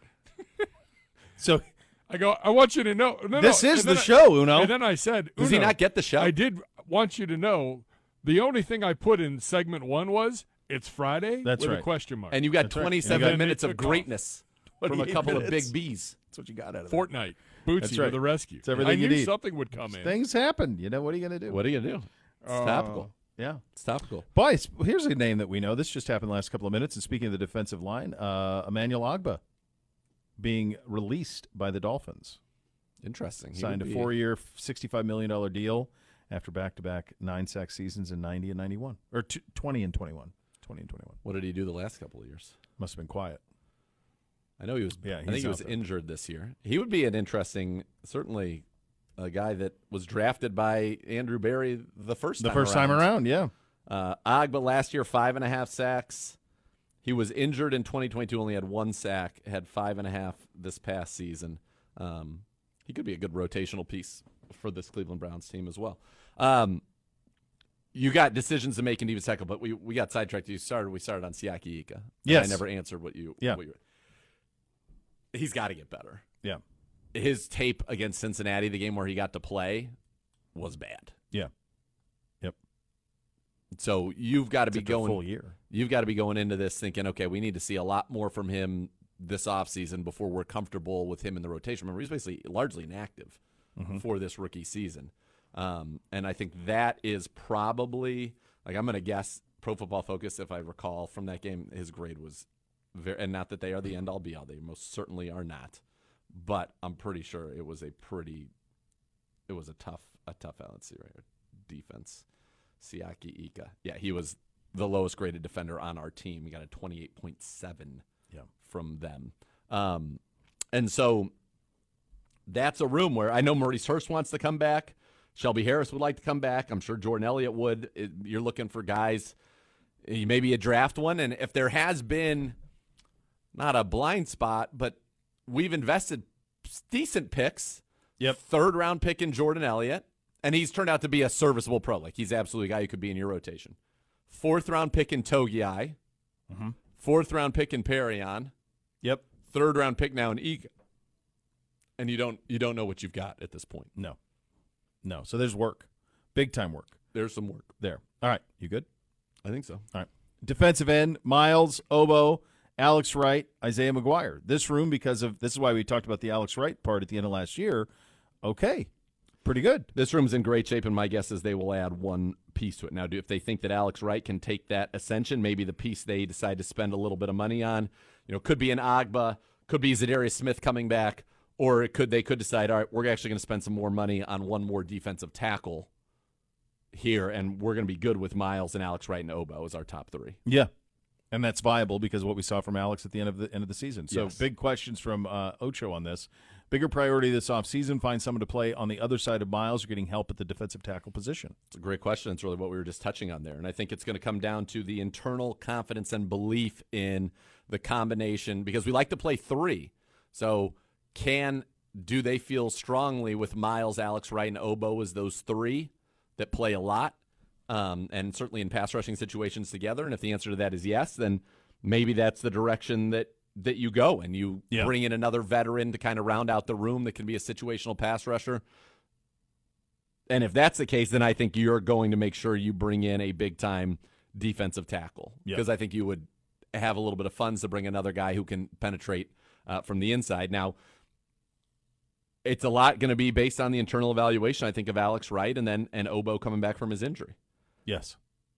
So I go, "I want you to know." No, This no. is And the then I- show, Uno. And then I said, Does he Uno, not get the show? I did want you to know the only thing I put in segment one was it's Friday That's with right. a question mark. And you got That's right. twenty-seven And then minutes they of took off. greatness from a twenty-eight couple of minutes. big Bs. That's what you got out of it. Fortnite. Bootsy That's right. with the rescue. It's everything I you knew need. something would come in. Things happen. You know, what are you going to do? What are you gonna do? It's Uh, topical. Yeah. It's topical. Boys, here's a name that we know. This just happened the last couple of minutes. And speaking of the defensive line, uh, Emmanuel Ogbah being released by the Dolphins. Interesting. He Signed a would be- four-year, sixty-five million dollars deal after back-to-back nine-sack seasons in ninety and ninety-one. Or t- twenty and twenty-one. twenty and twenty-one. What did he do the last couple of years? Must have been quiet. I know he was. Yeah, I think he's he out was there. injured this year. He would be an interesting, certainly, a guy that was drafted by Andrew Berry the first The time first around. time around, yeah. Uh, Ogbah last year, five and a half sacks. He was injured in twenty twenty-two, only had one sack, had five and a half this past season. Um, he could be a good rotational piece for this Cleveland Browns team as well. Um, you got decisions to make in even second, but we, we got sidetracked. You started. We started on Siaki Ika. And Yes. I never answered what you. Yeah. What you, he's got to get better. Yeah. His tape against Cincinnati, the game where he got to play, was bad. Yeah. Yep. So you've got to be Except for a going full year. You've got to be going into this thinking, okay, we need to see a lot more from him this offseason before we're comfortable with him in the rotation. Remember, he's basically largely inactive Mhm. for this rookie season. Um, and I think that is probably, like I'm going to guess, Pro Football Focus, if I recall from that game, his grade was very, and not that they are the end-all be-all. They most certainly are not. But I'm pretty sure it was a pretty, it was a tough, a tough, let's see right here, defense. Siaki Ika. Yeah, he was the lowest graded defender on our team. He got a twenty-eight point seven yeah. from them. Um, and so that's a room where I know Maurice Hurst wants to come back. Shelby Harris would like to come back. I'm sure Jordan Elliott would. It, you're looking for guys, maybe a draft one. And if there has been not a blind spot, but we've invested decent picks. Yep. Third round pick in Jordan Elliott, and he's turned out to be a serviceable pro. Like he's absolutely a guy who could be in your rotation. Fourth round pick in Togiai. Mm-hmm. Fourth round pick in Perrion. Yep. Third round pick now in Egan. And you don't you don't know what you've got at this point. No. No. So there's work. Big time work. There's some work. There. All right. You good? I think so. All right. Defensive end, Miles, Obo, Alex Wright, Isaiah McGuire. This room, because of this is why we talked about the Alex Wright part at the end of last year. Okay. Pretty good. This room's in great shape, and my guess is they will add one piece to it. Now, do if they think that Alex Wright can take that ascension, maybe the piece they decide to spend a little bit of money on, you know, could be an Agba, could be Zadarius Smith coming back, or it could they could decide, all right, we're actually going to spend some more money on one more defensive tackle here, and we're going to be good with Miles and Alex Wright and Obo as our top three. Yeah. And that's viable because of what we saw from Alex at the end of the end of the season. So Yes. big questions from uh, Ocho on this. Bigger priority this offseason, find someone to play on the other side of Miles or getting help at the defensive tackle position. It's a great question. It's really what we were just touching on there. And I think it's going to come down to the internal confidence and belief in the combination because we like to play three. So can do they feel strongly with Miles, Alex Wright, and Obo as those three that play a lot? Um, and certainly in pass rushing situations together. And if the answer to that is yes, then maybe that's the direction that, that you go and you Yeah. bring in another veteran to kind of round out the room that can be a situational pass rusher. And if that's the case, then I think you're going to make sure you bring in a big-time defensive tackle Yeah. because I think you would have a little bit of funds to bring another guy who can penetrate uh, from the inside. Now, it's a lot going to be based on the internal evaluation, I think, of Alex Wright and then and Obo coming back from his injury. Yes.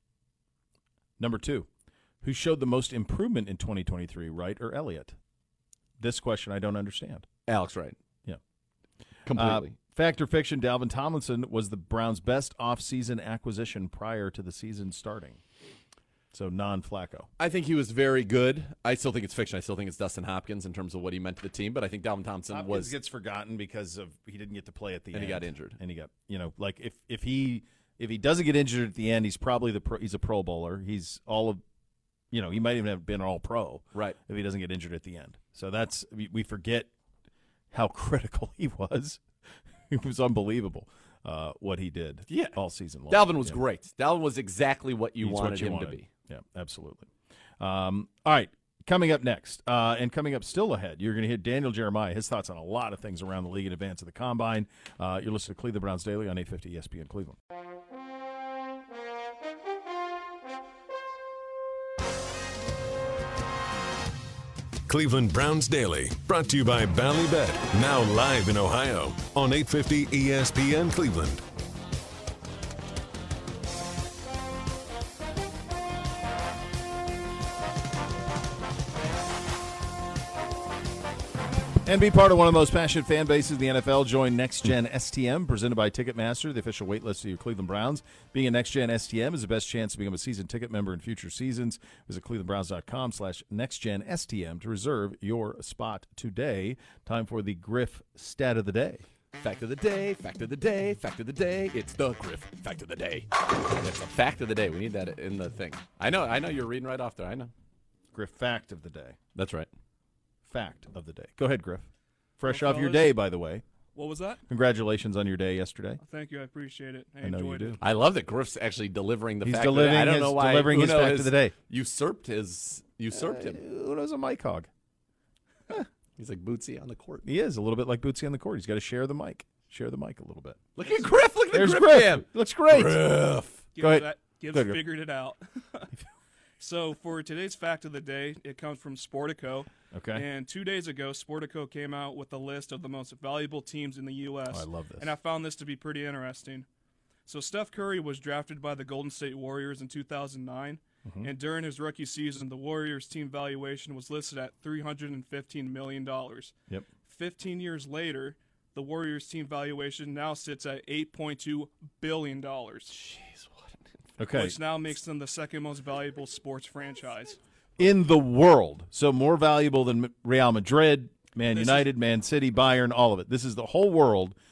Number two, who showed the most improvement in twenty twenty-three, Wright or Elliott? This question I don't understand. Alex Wright. Yeah. Completely. Uh, fact or fiction, Dalvin Tomlinson was the Browns' best offseason acquisition prior to the season starting. So non-Flacco. I think he was very good. I still think it's fiction. I still think it's Dustin Hopkins in terms of what he meant to the team, but I think Dalvin Thompson Hopkins was gets forgotten because of he didn't get to play at the and end. he got injured. And he got, you know, like if if he if he doesn't get injured at the end, he's probably the pro, he's a Pro Bowler. He's all of, you know, he might even have been all pro. Right. If he doesn't get injured at the end. So that's we, we forget how critical he was. It was unbelievable uh, what he did Yeah. all season long. Dalvin was Yeah. great. Dalvin was exactly what you He's wanted what you him wanted. to be. Yeah, absolutely. Um, all right, coming up next, uh, and coming up still ahead, you're going to hear Daniel Jeremiah, his thoughts on a lot of things around the league in advance of the Combine. Uh, you're listening to Cleveland Browns Daily on eight fifty E S P N Cleveland. Cleveland Browns Daily, brought to you by Ballybet, now live in Ohio on eight fifty E S P N Cleveland. And be part of one of the most passionate fan bases in the N F L. Join Next Gen S T M, presented by Ticketmaster, the official waitlist of your Cleveland Browns. Being a Next Gen S T M is the best chance to become a season ticket member in future seasons. Visit clevelandbrowns.com slash nextgenstm to reserve your spot today. Time for the Griff Stat of the Day. Fact of the day, fact of the day, fact of the day. It's the Griff fact of the day. It's a fact of the day. We need that in the thing. I know, I know you're reading right off there. I know. Griff Fact of the Day. That's right. Fact of the day. Go ahead, Griff. Fresh Well, off your fellas, day, by the way. What was that? Congratulations on your day yesterday. Thank you. I appreciate it. I, I know you enjoyed do. it. I love that Griff's actually delivering the He's fact delivering of the day. I don't his- know why delivering his Uno fact has of the day. Usurped his usurped him. Uno's a mic hog. He's like Bootsy on the court. He is a little bit like Bootsy on the court. He's got to share the mic. Share the mic a little bit. Look at Griff. Look at There's the Griff. Griff cam. Looks great. Griff. Gibbs, Go ahead. that- Gibbs Go ahead, Griff. figured it out. So for today's fact of the day, it comes from Sportico. Okay. And two days ago, Sportico came out with a list of the most valuable teams in the U S Oh, I love this. And I found this to be pretty interesting. So Steph Curry was drafted by the Golden State Warriors in two thousand nine. Mhm. And during his rookie season, the Warriors' team valuation was listed at three hundred fifteen million dollars. Yep. fifteen years later, the Warriors' team valuation now sits at eight point two billion dollars. Jeez, what? Okay. Which now makes them the second most valuable sports franchise. In the world. So more valuable than Real Madrid, Man This United, Man City, Bayern, all of it. This is the whole world.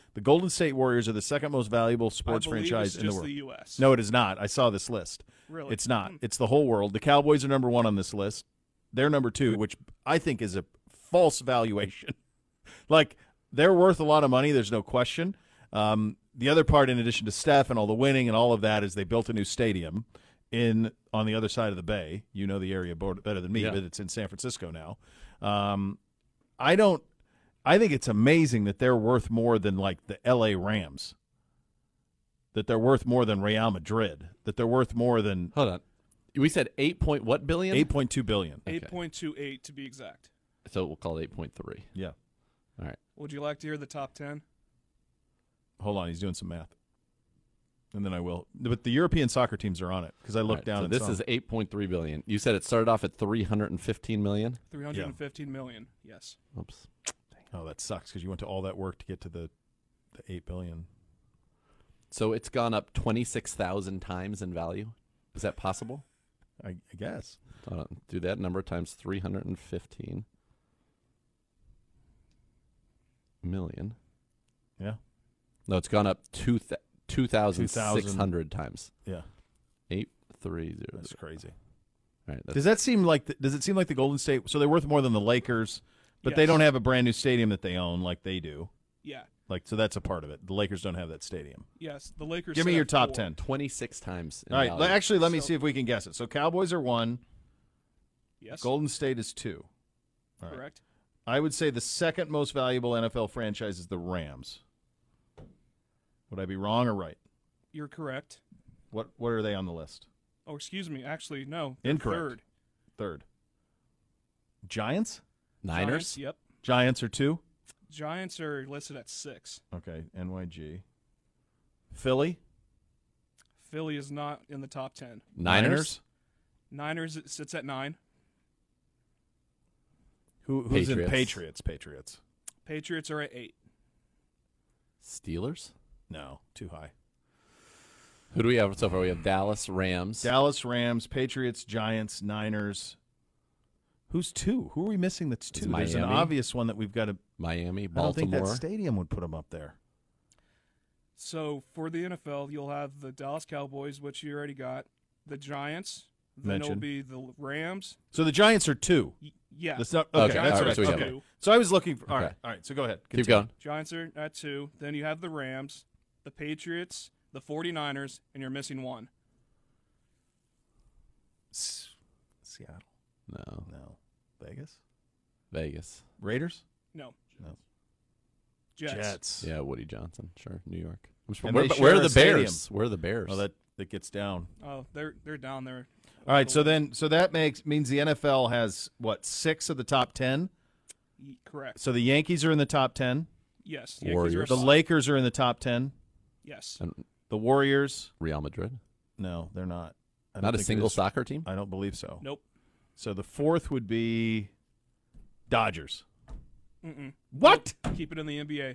The Golden State Warriors are the second most valuable sports I believe franchise it's in the just world. the U S No, it is not. I saw this list. Really? It's not. It's the whole world. The Cowboys are number one on this list. They're number two, which I think is a false valuation. Like, they're worth a lot of money. There's no question. Um, the other part, in addition to Steph and all the winning and all of that, is they built a new stadium in on the other side of the bay. You know the area better than me, Yeah. but it's in San Francisco now. Um, I don't. I think it's amazing that they're worth more than like the L A Rams. That they're worth more than Real Madrid. That they're worth more than. Hold on. We said eight point what billion? Eight point two billion. eight point two eight to be exact. So we'll call it eight point three. Yeah. All right. Would you like to hear the top ten? Hold on, he's doing some math. And then I will. But the European soccer teams are on it because I looked All right, down. So and this saw is eight point three billion. You said it started off at three hundred fifteen million? Three hundred and fifteen million. Yes. Oops. Oh, that sucks because you went to all that work to get to the, the eight billion. So it's gone up twenty-six thousand times in value. Is that possible? I, I guess. Uh, do that number times three hundred fifteen million. Yeah. No, it's gone up two th- two thousand six hundred times. Yeah. Eight three zero. That's crazy. All right. Does that seem like the, does it seem like the Golden State? So they're worth more than the Lakers, but they Yes. don't have a brand new stadium that they own like they do. Yeah. Like so, that's a part of it. The Lakers don't have that stadium. Yes. The Lakers. Give me set your at top four. ten. twenty-six times. In All right. value. le- Actually, let me So- see if we can guess it. So Cowboys are one. Yes. Golden State is two. All right. Correct. I would say the second most valuable N F L franchise is the Rams. Would I be wrong or right? You're correct. What What are they on the list? Oh, excuse me. Actually, no. they're Incorrect. Third. Third. Giants? Niners? Giants, yep. Giants are two? Giants are listed at six. Okay, N Y G. Philly? Philly is not in the top ten. Niners? Niners it sits at nine. Who, who's in Patriots. Patriots? Patriots. Patriots are at eight. Steelers? No, too high. Who do we have so far? We have Dallas, Rams. Dallas, Rams, Patriots, Giants, Niners. Who's two? Who are we missing that's two? There's an Miami. obvious one that we've got to. Miami, I don't Baltimore. think that stadium would put them up there. So for the N F L, you'll have the Dallas Cowboys, which you already got, the Giants. Then it'll Mentioned. be the Rams. So the Giants are two. Y- yeah. That's not, okay, Okay, that's all right, right. so we have Okay. two. So I was looking for. All Okay. right, all right. So go ahead. Keep Continue. going. Giants are at two. Then you have the Rams, the Patriots, the 49ers, and you're missing one. S- Seattle. No. No. Vegas. Vegas. Raiders. No. No. Jets. Jets. Yeah, Woody Johnson. Sure. New York. I'm sure- And Where, they but share where are a the stadium. Bears? Where are the Bears? Oh, that that gets down. Oh, they're they're down there. All right. So then, so that makes means the N F L has what six of the top ten. Y- Correct. So the Yankees are in the top ten. Yes. Yankees are Warriors. The five. Lakers are in the top ten. Yes. And The Warriors. Real Madrid. No, they're not. I don't Not a think it single is. soccer team? I don't believe so. Nope. So the fourth would be Dodgers. Mm-mm. What? Keep it in the N B A.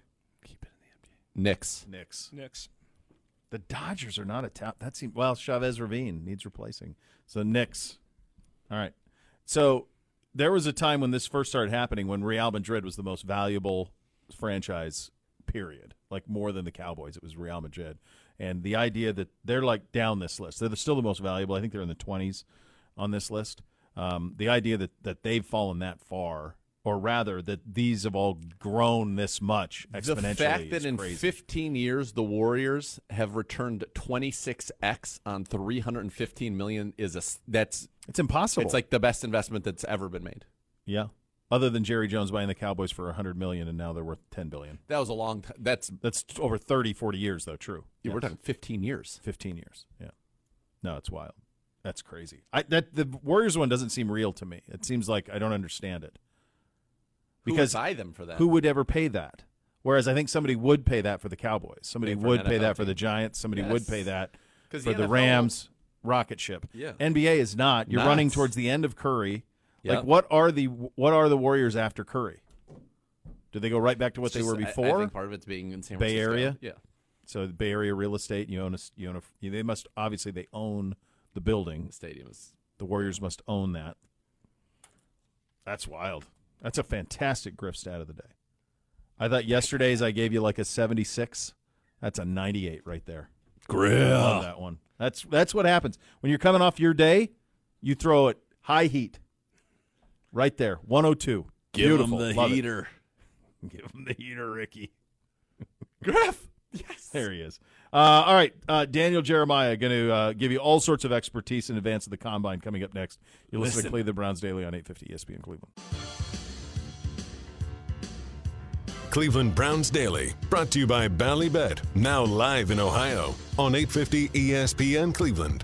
Knicks. Knicks. Knicks. The Dodgers are not a top. That seems well. Chavez Ravine needs replacing. So Knicks. All right. So there was a time when this first started happening when Real Madrid was the most valuable franchise. Period. Like more than the Cowboys, it was Real Madrid. And the idea that they're like down this list, they're still the most valuable. I think they're in the twenties on this list. Um, the idea that that they've fallen that far, or rather that these have all grown this much exponentially, The fact that is in crazy. fifteen years the Warriors have returned twenty-six x on three hundred fifteen million is a s- that's it's impossible. It's like the best investment that's ever been made. Yeah. Other than Jerry Jones buying the Cowboys for one hundred million dollars and now they're worth ten billion dollars. That was a long time. That's That's t- over thirty, forty years though, true. yeah, we're Yes. talking fifteen years. fifteen years. Yeah. No, it's wild. That's crazy. I that the Warriors one doesn't seem real to me. It seems like I don't understand it. Who would Because buy them for that? Who would ever pay that? Whereas I think somebody would pay that for the Cowboys. Somebody Pay for an would N pay F L that for team. the Giants. Somebody Yes. would pay that 'Cause for the the, N F L Rams rocket ship. Yeah. N B A is not. You're Not. running towards the end of Curry. Yep. Like what are the what are the Warriors after Curry? Do they go right back to what It's they just- were I- before? I think part of it's being in San Bay Francisco. Area. Yeah. So the Bay Area real estate. You own a. You own a. They must obviously they own the building. The stadium is The Warriors must own that. That's wild. That's a fantastic Griff stat of the day. I thought yesterday's I gave you like a seventy-six. That's a ninety-eight right there. Grill. I love that one. That's that's what happens when you're coming off your day. You throw it high heat. Right there, one oh two. Give Beautiful. him the Love it. heater. Give him the heater, Ricky. Griff. Yes. There he is. Uh, all right, uh, Daniel Jeremiah going to uh, give you all sorts of expertise in advance of the Combine coming up next. You'll listen, Listen. to Cleveland Browns Daily on eight fifty E S P N Cleveland. Cleveland Browns Daily, brought to you by Ballybet, now live in Ohio on eight fifty E S P N Cleveland.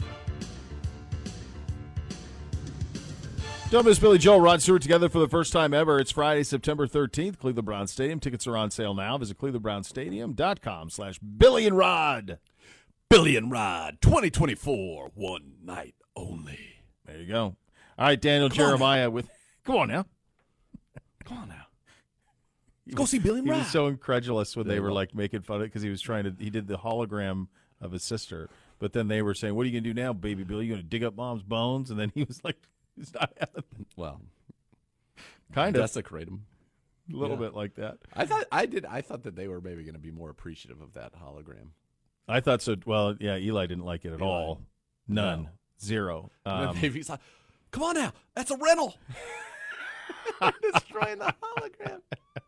Don't miss Billy Joel, Rod Stewart together for the first time ever. It's Friday, September thirteenth, Cleveland Browns Stadium. Tickets are on sale now. Visit cleveland browns stadium dot com slash Billy and Rod. Billy and Rod, twenty twenty-four, one night only. There you go. All right, Daniel Come Jeremiah with – come on now. Come on now. Let's go see Billy and He Rod. was so incredulous when they Yeah, were well- like making fun of it because he was trying to – he did the hologram of his sister. But then they were saying, what are you going to do now, baby Billy? You going to dig up mom's bones? And then he was like – he's not having it. Well, kind of. desecrate him. A little Yeah. bit like that. I thought I did. I thought that they were maybe going to be more appreciative of that hologram. I thought so. Well, yeah, Eli didn't like it at Eli. all. None. No. Zero. And then Um, maybe he's like, "Come on now, that's a rental." Destroying the hologram.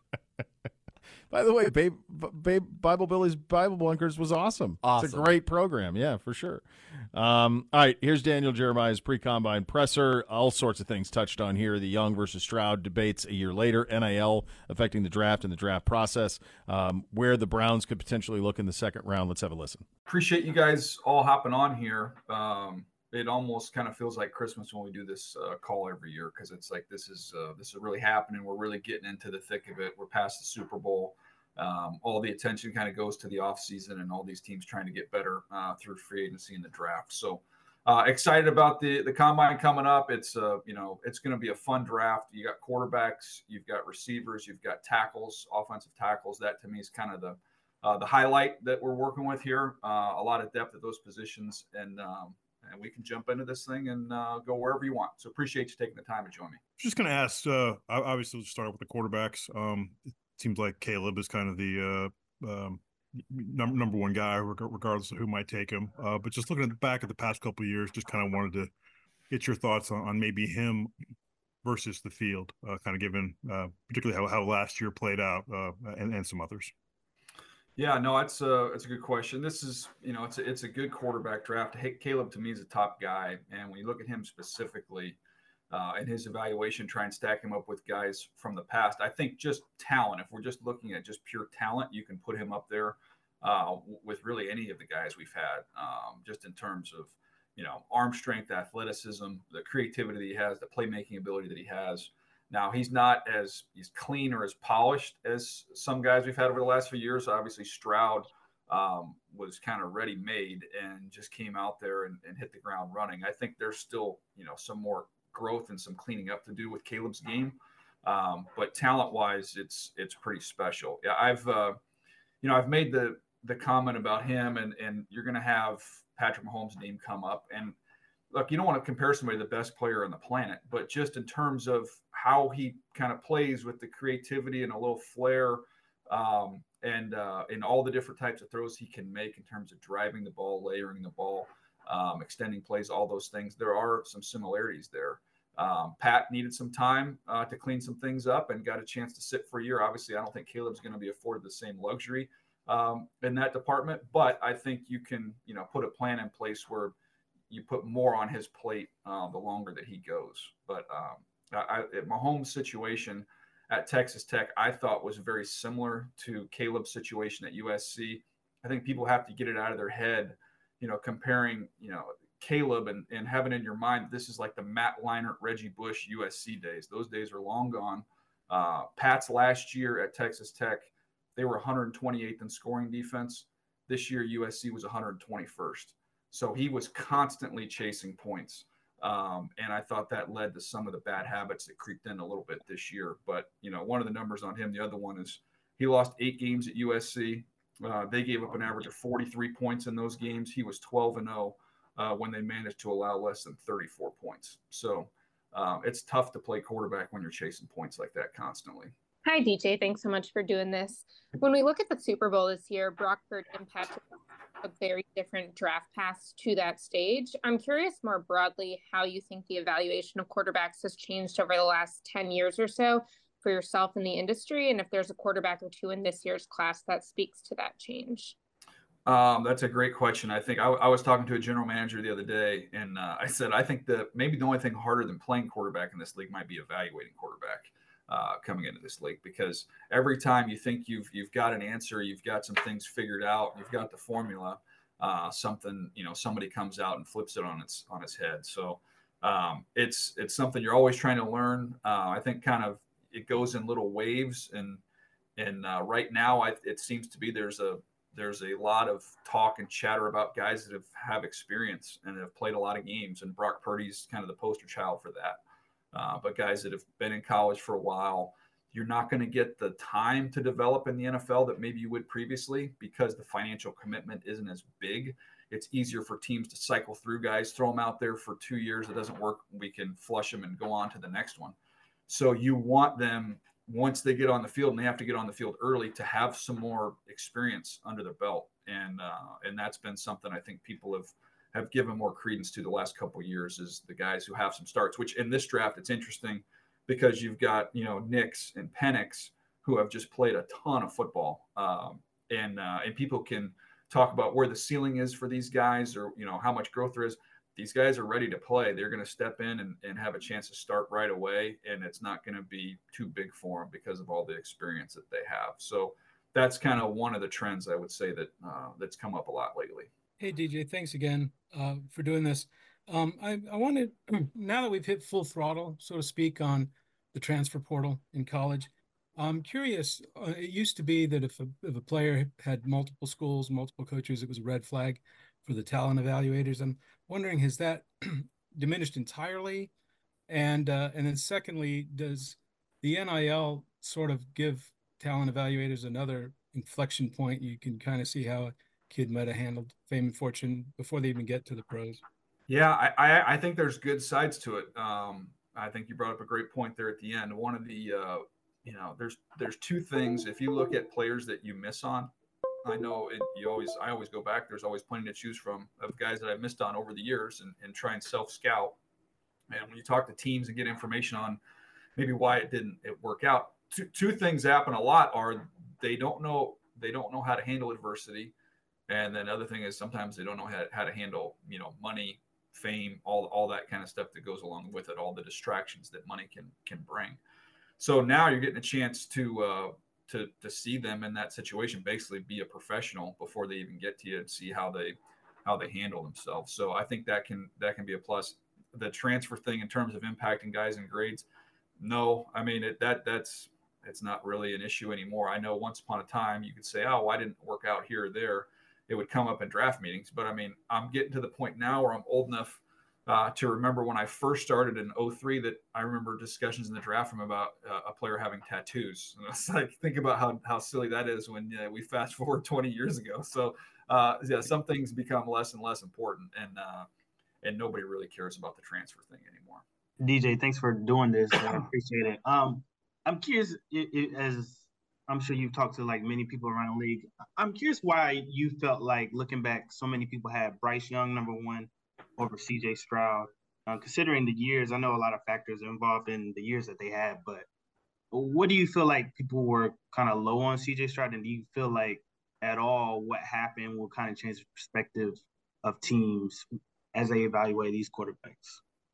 By the way, Babe, Babe, Bible Billy's Bible Bunkers was awesome. It's a Awesome. great program. Yeah, for sure. Um, all right, here's Daniel Jeremiah's pre-combine presser. All sorts of things touched on here. The Young versus Stroud debates a year later, N I L affecting the draft and the draft process, um, where the Browns could potentially look in the second round. Let's have a listen. Appreciate you guys all hopping on here. Um, it almost kind of feels like Christmas when we do this uh, call every year because it's like this is uh, this is really happening. We're really getting into the thick of it. We're past the Super Bowl. Um, all the attention kind of goes to the offseason and all these teams trying to get better uh, through free agency and the draft. So uh, excited about the the combine coming up. It's uh, you know it's going to be a fun draft. You got quarterbacks, you've got receivers, you've got tackles, offensive tackles. That to me is kind of the uh, the highlight that we're working with here. Uh, a lot of depth at those positions, and um, and we can jump into this thing and uh, go wherever you want. So appreciate you taking the time to join me. Just going to ask, uh, obviously, we'll start with the quarterbacks. Um, it seems like Caleb is kind of the uh, um, number number one guy, reg- regardless of who might take him. Uh, but just looking at the back of the past couple of years, just kind of wanted to get your thoughts on, on maybe him versus the field, uh, kind of given uh, particularly how, how last year played out uh, and, and some others. Yeah, no, it's a it's a good question. This is, you know, it's a, it's a good quarterback draft. Hey, Caleb to me is a top guy, and when you look at him specifically uh, in his evaluation, try and stack him up with guys from the past. I think just talent. If we're just looking at just pure talent, you can put him up there uh, with really any of the guys we've had. Um, just in terms of, you know, arm strength, athleticism, the creativity that he has, the playmaking ability that he has. Now, he's not as he's clean or as polished as some guys we've had over the last few years. Obviously, Stroud um, was kind of ready-made and just came out there and, and hit the ground running. I think there's still, you know, some more growth and some cleaning up to do with Caleb's game. Um, but talent-wise, it's it's pretty special. Yeah, I've, uh, you know, I've made the the comment about him, and and you're going to have Patrick Mahomes' name come up. And look, you don't want to compare somebody to the best player on the planet, but just in terms of how he kind of plays with the creativity and a little flair um, and uh, in all the different types of throws he can make in terms of driving the ball, layering the ball, um, extending plays, all those things, there are some similarities there. Um, Pat needed some time uh, to clean some things up and got a chance to sit for a year. Obviously, I don't think Caleb's going to be afforded the same luxury um, in that department, but I think you can, you know, put a plan in place where you put more on his plate uh, the longer that he goes. But um, I, I, Mahomes' situation at Texas Tech, I thought was very similar to Caleb's situation at U S C. I think people have to get it out of their head, you know, comparing, you know, Caleb and, and having in your mind, this is like the Matt Leinart, Reggie Bush U S C days. Those days are long gone. Uh, Pat's last year at Texas Tech, they were one hundred twenty-eighth in scoring defense. This year, U S C was one hundred twenty-first. So he was constantly chasing points. Um, and I thought that led to some of the bad habits that creeped in a little bit this year. But, you know, one of the numbers on him, the other one is he lost eight games at U S C. Uh, they gave up an average of forty-three points in those games. He was twelve and oh uh, when they managed to allow less than thirty-four points. So um, it's tough to play quarterback when you're chasing points like that constantly. Hi, D J. Thanks so much for doing this. When we look at the Super Bowl this year, Brock Purdy and Patrick a very different draft paths to that stage. I'm curious more broadly how you think the evaluation of quarterbacks has changed over the last ten years or so for yourself in the industry, and if there's a quarterback or two in this year's class that speaks to that change. Um, that's a great question. I think I, I was talking to a general manager the other day, and uh, I said I think that maybe the only thing harder than playing quarterback in this league might be evaluating quarterback uh, coming into this league, because every time you think you've you've got an answer, you've got some things figured out, you've got the formula, uh, something you know somebody comes out and flips it on its on its head. So um, it's it's something you're always trying to learn. Uh, I think kind of it goes in little waves, and and uh, right now I, it seems to be there's a There's a lot of talk and chatter about guys that have, have experience and have played a lot of games. And Brock Purdy's kind of the poster child for that. Uh, but guys that have been in college for a while, you're not going to get the time to develop in the N F L that maybe you would previously, because the financial commitment isn't as big. It's easier for teams to cycle through guys, throw them out there for two years. It doesn't work. We can flush them and go on to the next one. So you want them, once they get on the field, and they have to get on the field early, to have some more experience under their belt. And uh, and that's been something I think people have, have given more credence to the last couple of years, is the guys who have some starts, which in this draft, it's interesting because you've got, you know, Nix and Penix who have just played a ton of football. Um, and, uh, and people can talk about where the ceiling is for these guys, or, you know, how much growth there is. These guys are ready to play. They're going to step in and, and have a chance to start right away, and it's not going to be too big for them because of all the experience that they have. So that's kind of one of the trends I would say that uh, that's come up a lot lately. Hey, D J, thanks again uh, for doing this. Um, I, I wanted, now that we've hit full throttle, so to speak, on the transfer portal in college, I'm curious. Uh, it used to be that if a, if a player had multiple schools, multiple coaches, it was a red flag for the talent evaluators. I'm wondering, has that diminished entirely? And uh, and then secondly, does the N I L sort of give talent evaluators another inflection point? You can kind of see how a kid might have handled fame and fortune before they even get to the pros. Yeah, I, I, I think there's good sides to it. Um, I think you brought up a great point there at the end. One of the, uh, you know, there's there's two things. If you look at players that you miss on, I know it, you always, I always go back. There's always plenty to choose from of guys that I've missed on over the years, and, and try and self-scout. And when you talk to teams and get information on maybe why it didn't it work out, two, two things happen a lot are they don't know, they don't know how to handle adversity. And then other thing is sometimes they don't know how, how to handle, you know, money, fame, all, all that kind of stuff that goes along with it, all the distractions that money can, can bring. So now you're getting a chance to, uh, to to see them in that situation, basically be a professional before they even get to you, and see how they how they handle themselves. So I think that can that can be a plus. The transfer thing in terms of impacting guys in grades, no, I mean it, that that's it's not really an issue anymore. I know once upon a time you could say, oh, why didn't it work out here or there? It would come up in draft meetings, but I mean I'm getting to the point now where I'm old enough Uh, to remember when I first started in oh three, that I remember discussions in the draft room about uh, a player having tattoos. And it's like, think about how, how silly that is when uh, we fast forward twenty years ago. So uh, yeah, some things become less and less important, and uh, and nobody really cares about the transfer thing anymore. D J, thanks for doing this. I appreciate it. Um, I'm curious, it, it, as I'm sure you've talked to like many people around the league, I'm curious why you felt like, looking back, so many people had Bryce Young number one over C J Stroud, uh, considering the years. I know a lot of factors are involved in the years that they had, but what do you feel like people were kind of low on C J Stroud, and do you feel like at all what happened will kind of change the perspective of teams as they evaluate these quarterbacks?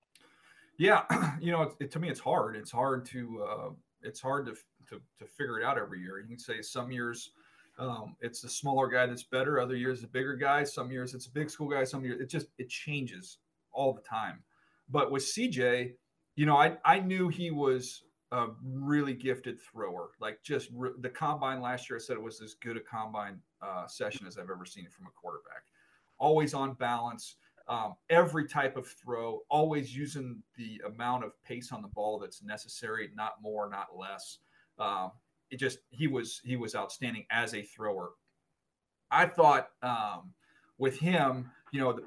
Yeah, you know, it, it, to me, it's hard. It's hard to uh, it's hard to, to to figure it out every year. You can say some years Um, it's the smaller guy that's better. Other years, a bigger guy. Some years it's a big school guy. Some years it just it changes all the time. But with C J, you know, I I knew he was a really gifted thrower. Like just re- the combine last year, I said it was as good a combine uh, session as I've ever seen from a quarterback. Always on balance, um, every type of throw. Always using the amount of pace on the ball that's necessary, not more, not less. Um, It just he was he was outstanding as a thrower. I thought um, with him, you know, the,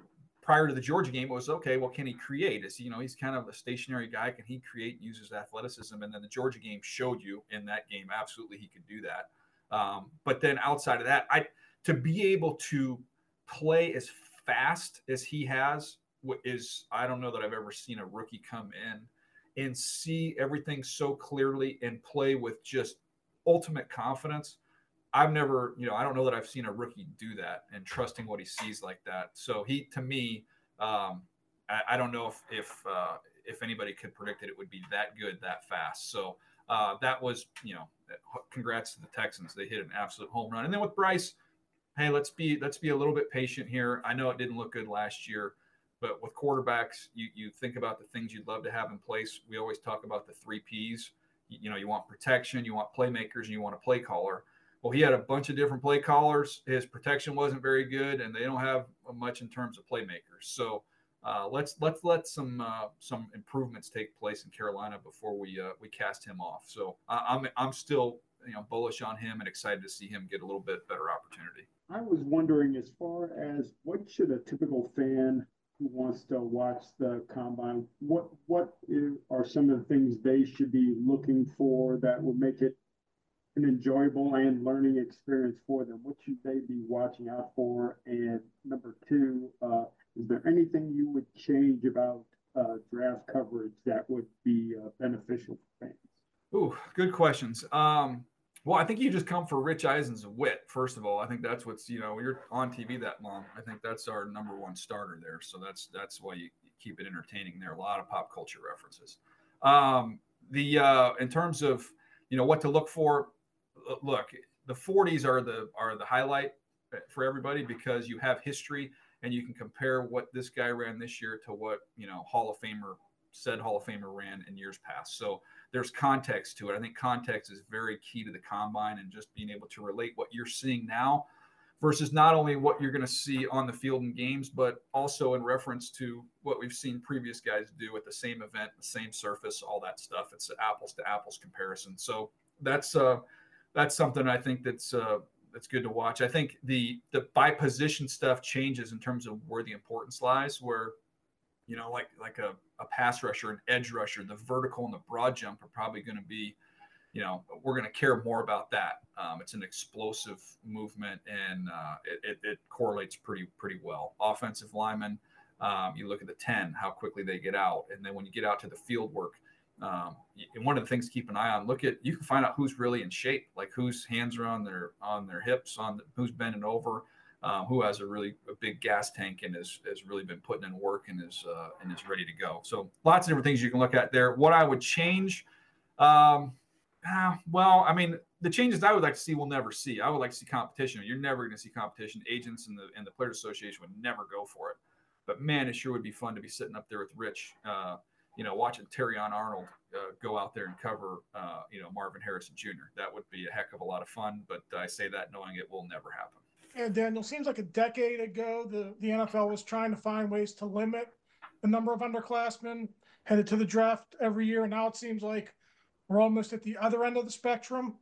prior to the Georgia game, it was okay. Well, can he create? Is he, you know, he's kind of a stationary guy. Can he create and use his athleticism? And then the Georgia game showed you in that game, absolutely, he could do that. Um, but then outside of that, I to be able to play as fast as he has is, I don't know that I've ever seen a rookie come in and see everything so clearly and play with just ultimate confidence. I've never, you know, I don't know that I've seen a rookie do that and trusting what he sees like that. So he, to me, um, I, I don't know if if uh, if anybody could predict it, it would be that good that fast. So uh, that was, you know, congrats to the Texans. They hit an absolute home run. And then with Bryce, hey, let's be let's be a little bit patient here. I know it didn't look good last year, but with quarterbacks, you you think about the things you'd love to have in place. We always talk about the three Ps. You, you know, you want protection, you want playmakers, and you want a play caller. Well, he had a bunch of different play callers. His protection wasn't very good, and they don't have much in terms of playmakers. So uh, let's let's let some uh, some improvements take place in Carolina before we uh, we cast him off. So uh, I'm I'm still you know bullish on him and excited to see him get a little bit better opportunity. I was wondering, as far as what should a typical fan who wants to watch the combine, what what are some of the things they should be looking for that will make it an enjoyable and learning experience for them? What should they be watching out for? And number two, uh, is there anything you would change about uh, draft coverage that would be uh, beneficial for fans? Ooh, good questions. Um, well, I think you just come for Rich Eisen's wit, first of all. I think that's what's, you know, when you're on T V that long, I think that's our number one starter there. So that's that's why you, you keep it entertaining there. A lot of pop culture references. Um, the uh, in terms of, you know, what to look for, look, the forties are the are the highlight for everybody because you have history and you can compare what this guy ran this year to what, you know, Hall of Famer said Hall of Famer ran in years past. So there's context to it. I think context is very key to the combine and just being able to relate what you're seeing now versus not only what you're going to see on the field in games, but also in reference to what we've seen previous guys do at the same event, the same surface, all that stuff. It's an apples to apples comparison. So that's uh, that's something I think that's uh, that's good to watch. I think the the by position stuff changes in terms of where the importance lies, where, you know, like like a, a pass rusher, an edge rusher, the vertical and the broad jump are probably going to be, you know, we're going to care more about that. Um, it's an explosive movement, and uh, it, it, it correlates pretty pretty well. Offensive linemen, um, you look at the ten, how quickly they get out, and then when you get out to the field work, um, and one of the things to keep an eye on, look at, you can find out who's really in shape, like whose hands are on their on their hips, on the, who's bending over. Um, who has a really a big gas tank and has, has really been putting in work and is uh, and is ready to go. So lots of different things you can look at there. What I would change, um, ah, well, I mean, the changes I would like to see, we'll never see. I would like to see competition. You're never going to see competition. Agents and the and the Players Association would never go for it. But man, it sure would be fun to be sitting up there with Rich, uh, you know, watching Terrion Arnold uh, go out there and cover, uh, you know, Marvin Harrison Junior That would be a heck of a lot of fun. But I say that knowing it will never happen. And Daniel, seems like a decade ago, the, the N F L was trying to find ways to limit the number of underclassmen headed to the draft every year. And now it seems like we're almost at the other end of the spectrum.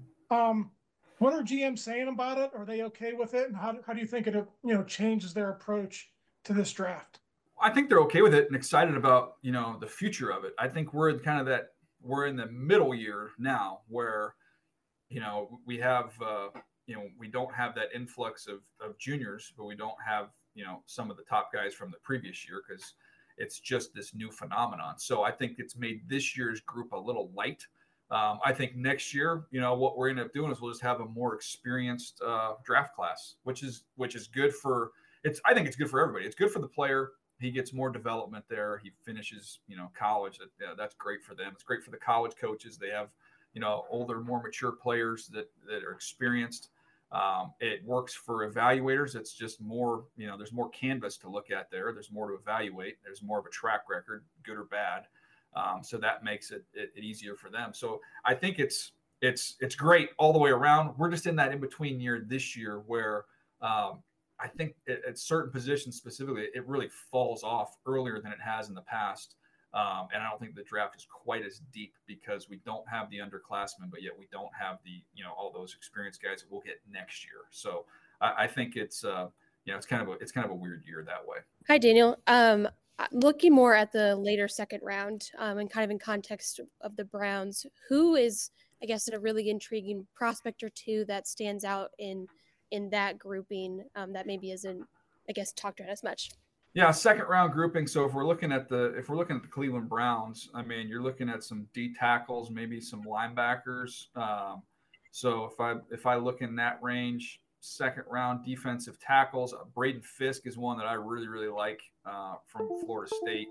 Um, what are G Ms saying about it? Are they okay with it? And how, how do you think it, you know, changes their approach to this draft? I think they're okay with it and excited about, you know, the future of it. I think we're kind of that, we're in the middle year now where, you know, we have, uh, you know, we don't have that influx of, of juniors, but we don't have, you know, some of the top guys from the previous year because it's just this new phenomenon. So I think it's made this year's group a little light. Um, I think next year, you know, what we're going to end up doing is we'll just have a more experienced uh, draft class, which is which is good for it's. I think it's good for everybody. It's good for the player. He gets more development there. He finishes, you know, college. That, yeah, that's great for them. It's great for the college coaches. They have, you know, older, more mature players that that are experienced. Um, it works for evaluators. It's just more, you know, there's more canvas to look at there. There's more to evaluate. There's more of a track record, good or bad. Um, so that makes it, it, it easier for them. So I think it's, it's, it's great all the way around. We're just in that in-between year this year where um, I think at, at certain positions specifically, it really falls off earlier than it has in the past. Um, and I don't think the draft is quite as deep because we don't have the underclassmen, but yet we don't have the, you know, all those experienced guys that we'll get next year. So I, I think it's, uh, you know, it's kind of a, it's kind of a weird year that way. Hi, Daniel. Um, looking more at the later second round um, and kind of in context of the Browns, who is, I guess, a really intriguing prospect or two that stands out in in that grouping um, that maybe isn't, I guess, talked about as much? Yeah, second round grouping. So if we're looking at the if we're looking at the Cleveland Browns, I mean, you're looking at some D tackles, maybe some linebackers. Um, so if I if I look in that range, second round defensive tackles, Braden Fisk is one that I really really like uh, from Florida State,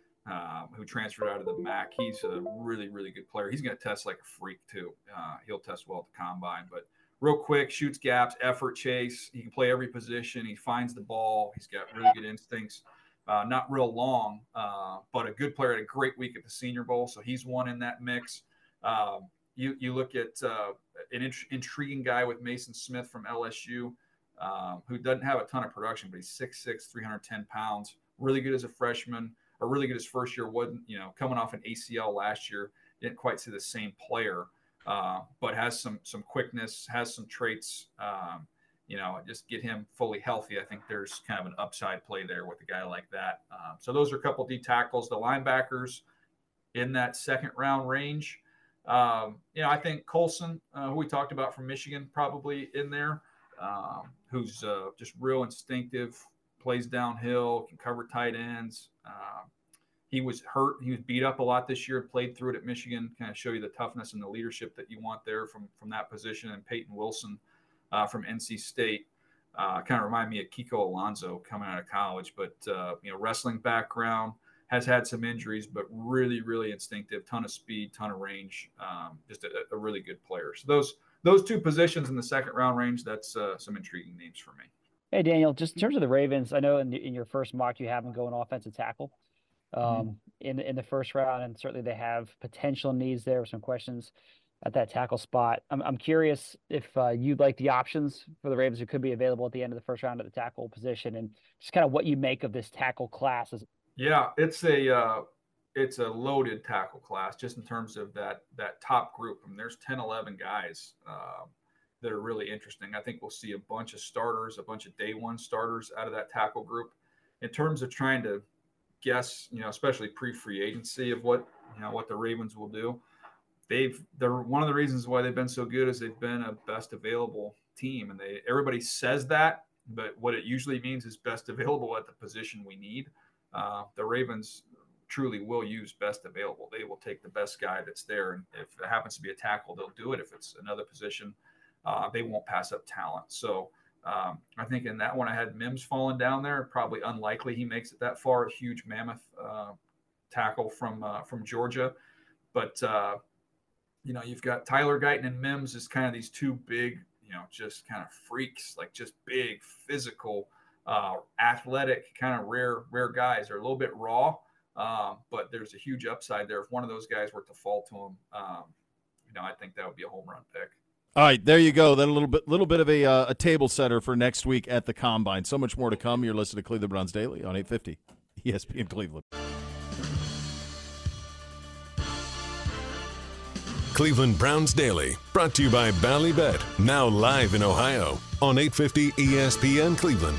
um, who transferred out of the M A C. He's a really really good player. He's going to test like a freak too. Uh, he'll test well at the combine, but real quick, shoots gaps, effort chase. He can play every position. He finds the ball. He's got really good instincts. Uh, not real long, uh, but a good player. Had a great week at the Senior Bowl, so he's one in that mix. Um, you you look at uh, an int- intriguing guy with Mason Smith from L S U, um, who doesn't have a ton of production, but he's six six, three hundred ten pounds. Really good as a freshman, or really good his first year. Wasn't you know coming off an A C L last year. Didn't quite see the same player. Uh, but has some some quickness, has some traits. Um, you know, just get him fully healthy. I think there's kind of an upside play there with a guy like that. Um, so those are a couple D tackles. The linebackers in that second round range. Um, you know, I think Colson, uh, who we talked about from Michigan, probably in there, um, who's uh, just real instinctive, plays downhill, can cover tight ends. Uh, He was hurt. He was beat up a lot this year, played through it at Michigan, kind of show you the toughness and the leadership that you want there from, from that position. And Peyton Wilson uh, from N C State uh, kind of remind me of Kiko Alonso coming out of college, but, uh, you know, wrestling background, has had some injuries, but really, really instinctive, ton of speed, ton of range, um, just a, a really good player. So those those two positions in the second round range, that's uh, some intriguing names for me. Hey, Daniel, just in terms of the Ravens, I know in, in your first mock you have them going offensive tackle. Um, mm-hmm. in in the first round, and certainly they have potential needs there with some questions at that tackle spot. I'm I'm curious if uh, you'd like the options for the Ravens who could be available at the end of the first round at the tackle position, and just kind of what you make of this tackle class. Yeah, it's a uh, it's a loaded tackle class just in terms of that that top group. I mean, there's ten, eleven guys uh, that are really interesting. I think we'll see a bunch of starters, a bunch of day one starters out of that tackle group. In terms of trying to guess, you know, especially pre-free agency of what, you know, what the Ravens will do. They've, they're one of the reasons why they've been so good is they've been a best available team. And they, everybody says that, but what it usually means is best available at the position we need. Uh, the Ravens truly will use best available. They will take the best guy that's there. And if it happens to be a tackle, they'll do it. If it's another position, uh, they won't pass up talent. So, Um, I think in that one I had Mims falling down there. Probably unlikely he makes it that far. A huge mammoth uh, tackle from uh, from Georgia, but uh, you know you've got Tyler Guyton and Mims as kind of these two big, you know, just kind of freaks, like just big, physical, uh, athletic, kind of rare rare guys. They're a little bit raw, um, but there's a huge upside there. If one of those guys were to fall to him, um, you know, I think that would be a home run pick. All right, there you go. Then a little bit, little bit of a uh, a table setter for next week at the Combine. So much more to come. You're listening to Cleveland Browns Daily on eight fifty E S P N Cleveland. Cleveland Browns Daily, brought to you by Ballybet, now live in Ohio on eight fifty E S P N Cleveland.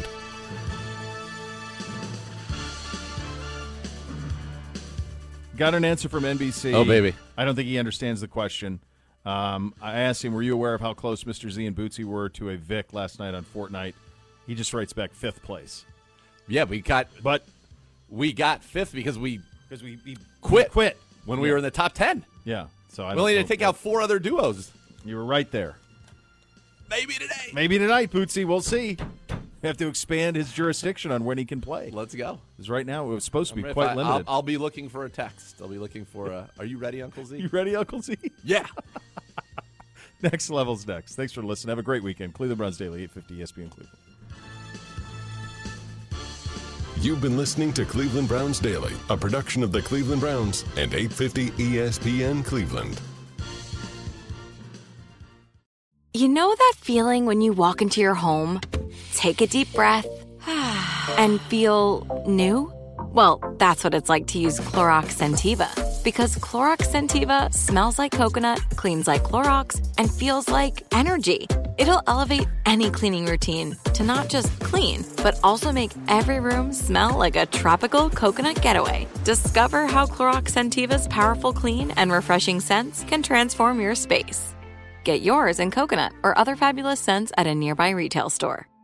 Got an answer from N B C. Oh, baby. I don't think he understands the question. Um, I asked him, were you aware of how close Mister Z and Bootsy were to a Vic last night on Fortnite? He just writes back fifth place. Yeah, we got but we got fifth because we because we, we quit we quit when yeah. we were in the top ten. Yeah, so I we only had to take out four other duos. You were right there. Maybe today. Maybe tonight, Bootsy. We'll see. We have to expand his jurisdiction on when he can play. Let's go. Because right now it was supposed to be if quite I, limited. I'll, I'll be looking for a text. I'll be looking for a. Are you ready, Uncle Z? You ready, Uncle Z? Yeah. Next Level's next. Thanks for listening. Have a great weekend. Cleveland Browns Daily, eight fifty E S P N Cleveland. You've been listening to Cleveland Browns Daily, a production of the Cleveland Browns and eight fifty E S P N Cleveland. You know that feeling when you walk into your home, take a deep breath, and feel new? Well, that's what it's like to use Clorox Scentiva. Because Clorox Scentiva smells like coconut, cleans like Clorox, and feels like energy. It'll elevate any cleaning routine to not just clean, but also make every room smell like a tropical coconut getaway. Discover how Clorox Sentiva's powerful clean and refreshing scents can transform your space. Get yours in coconut or other fabulous scents at a nearby retail store.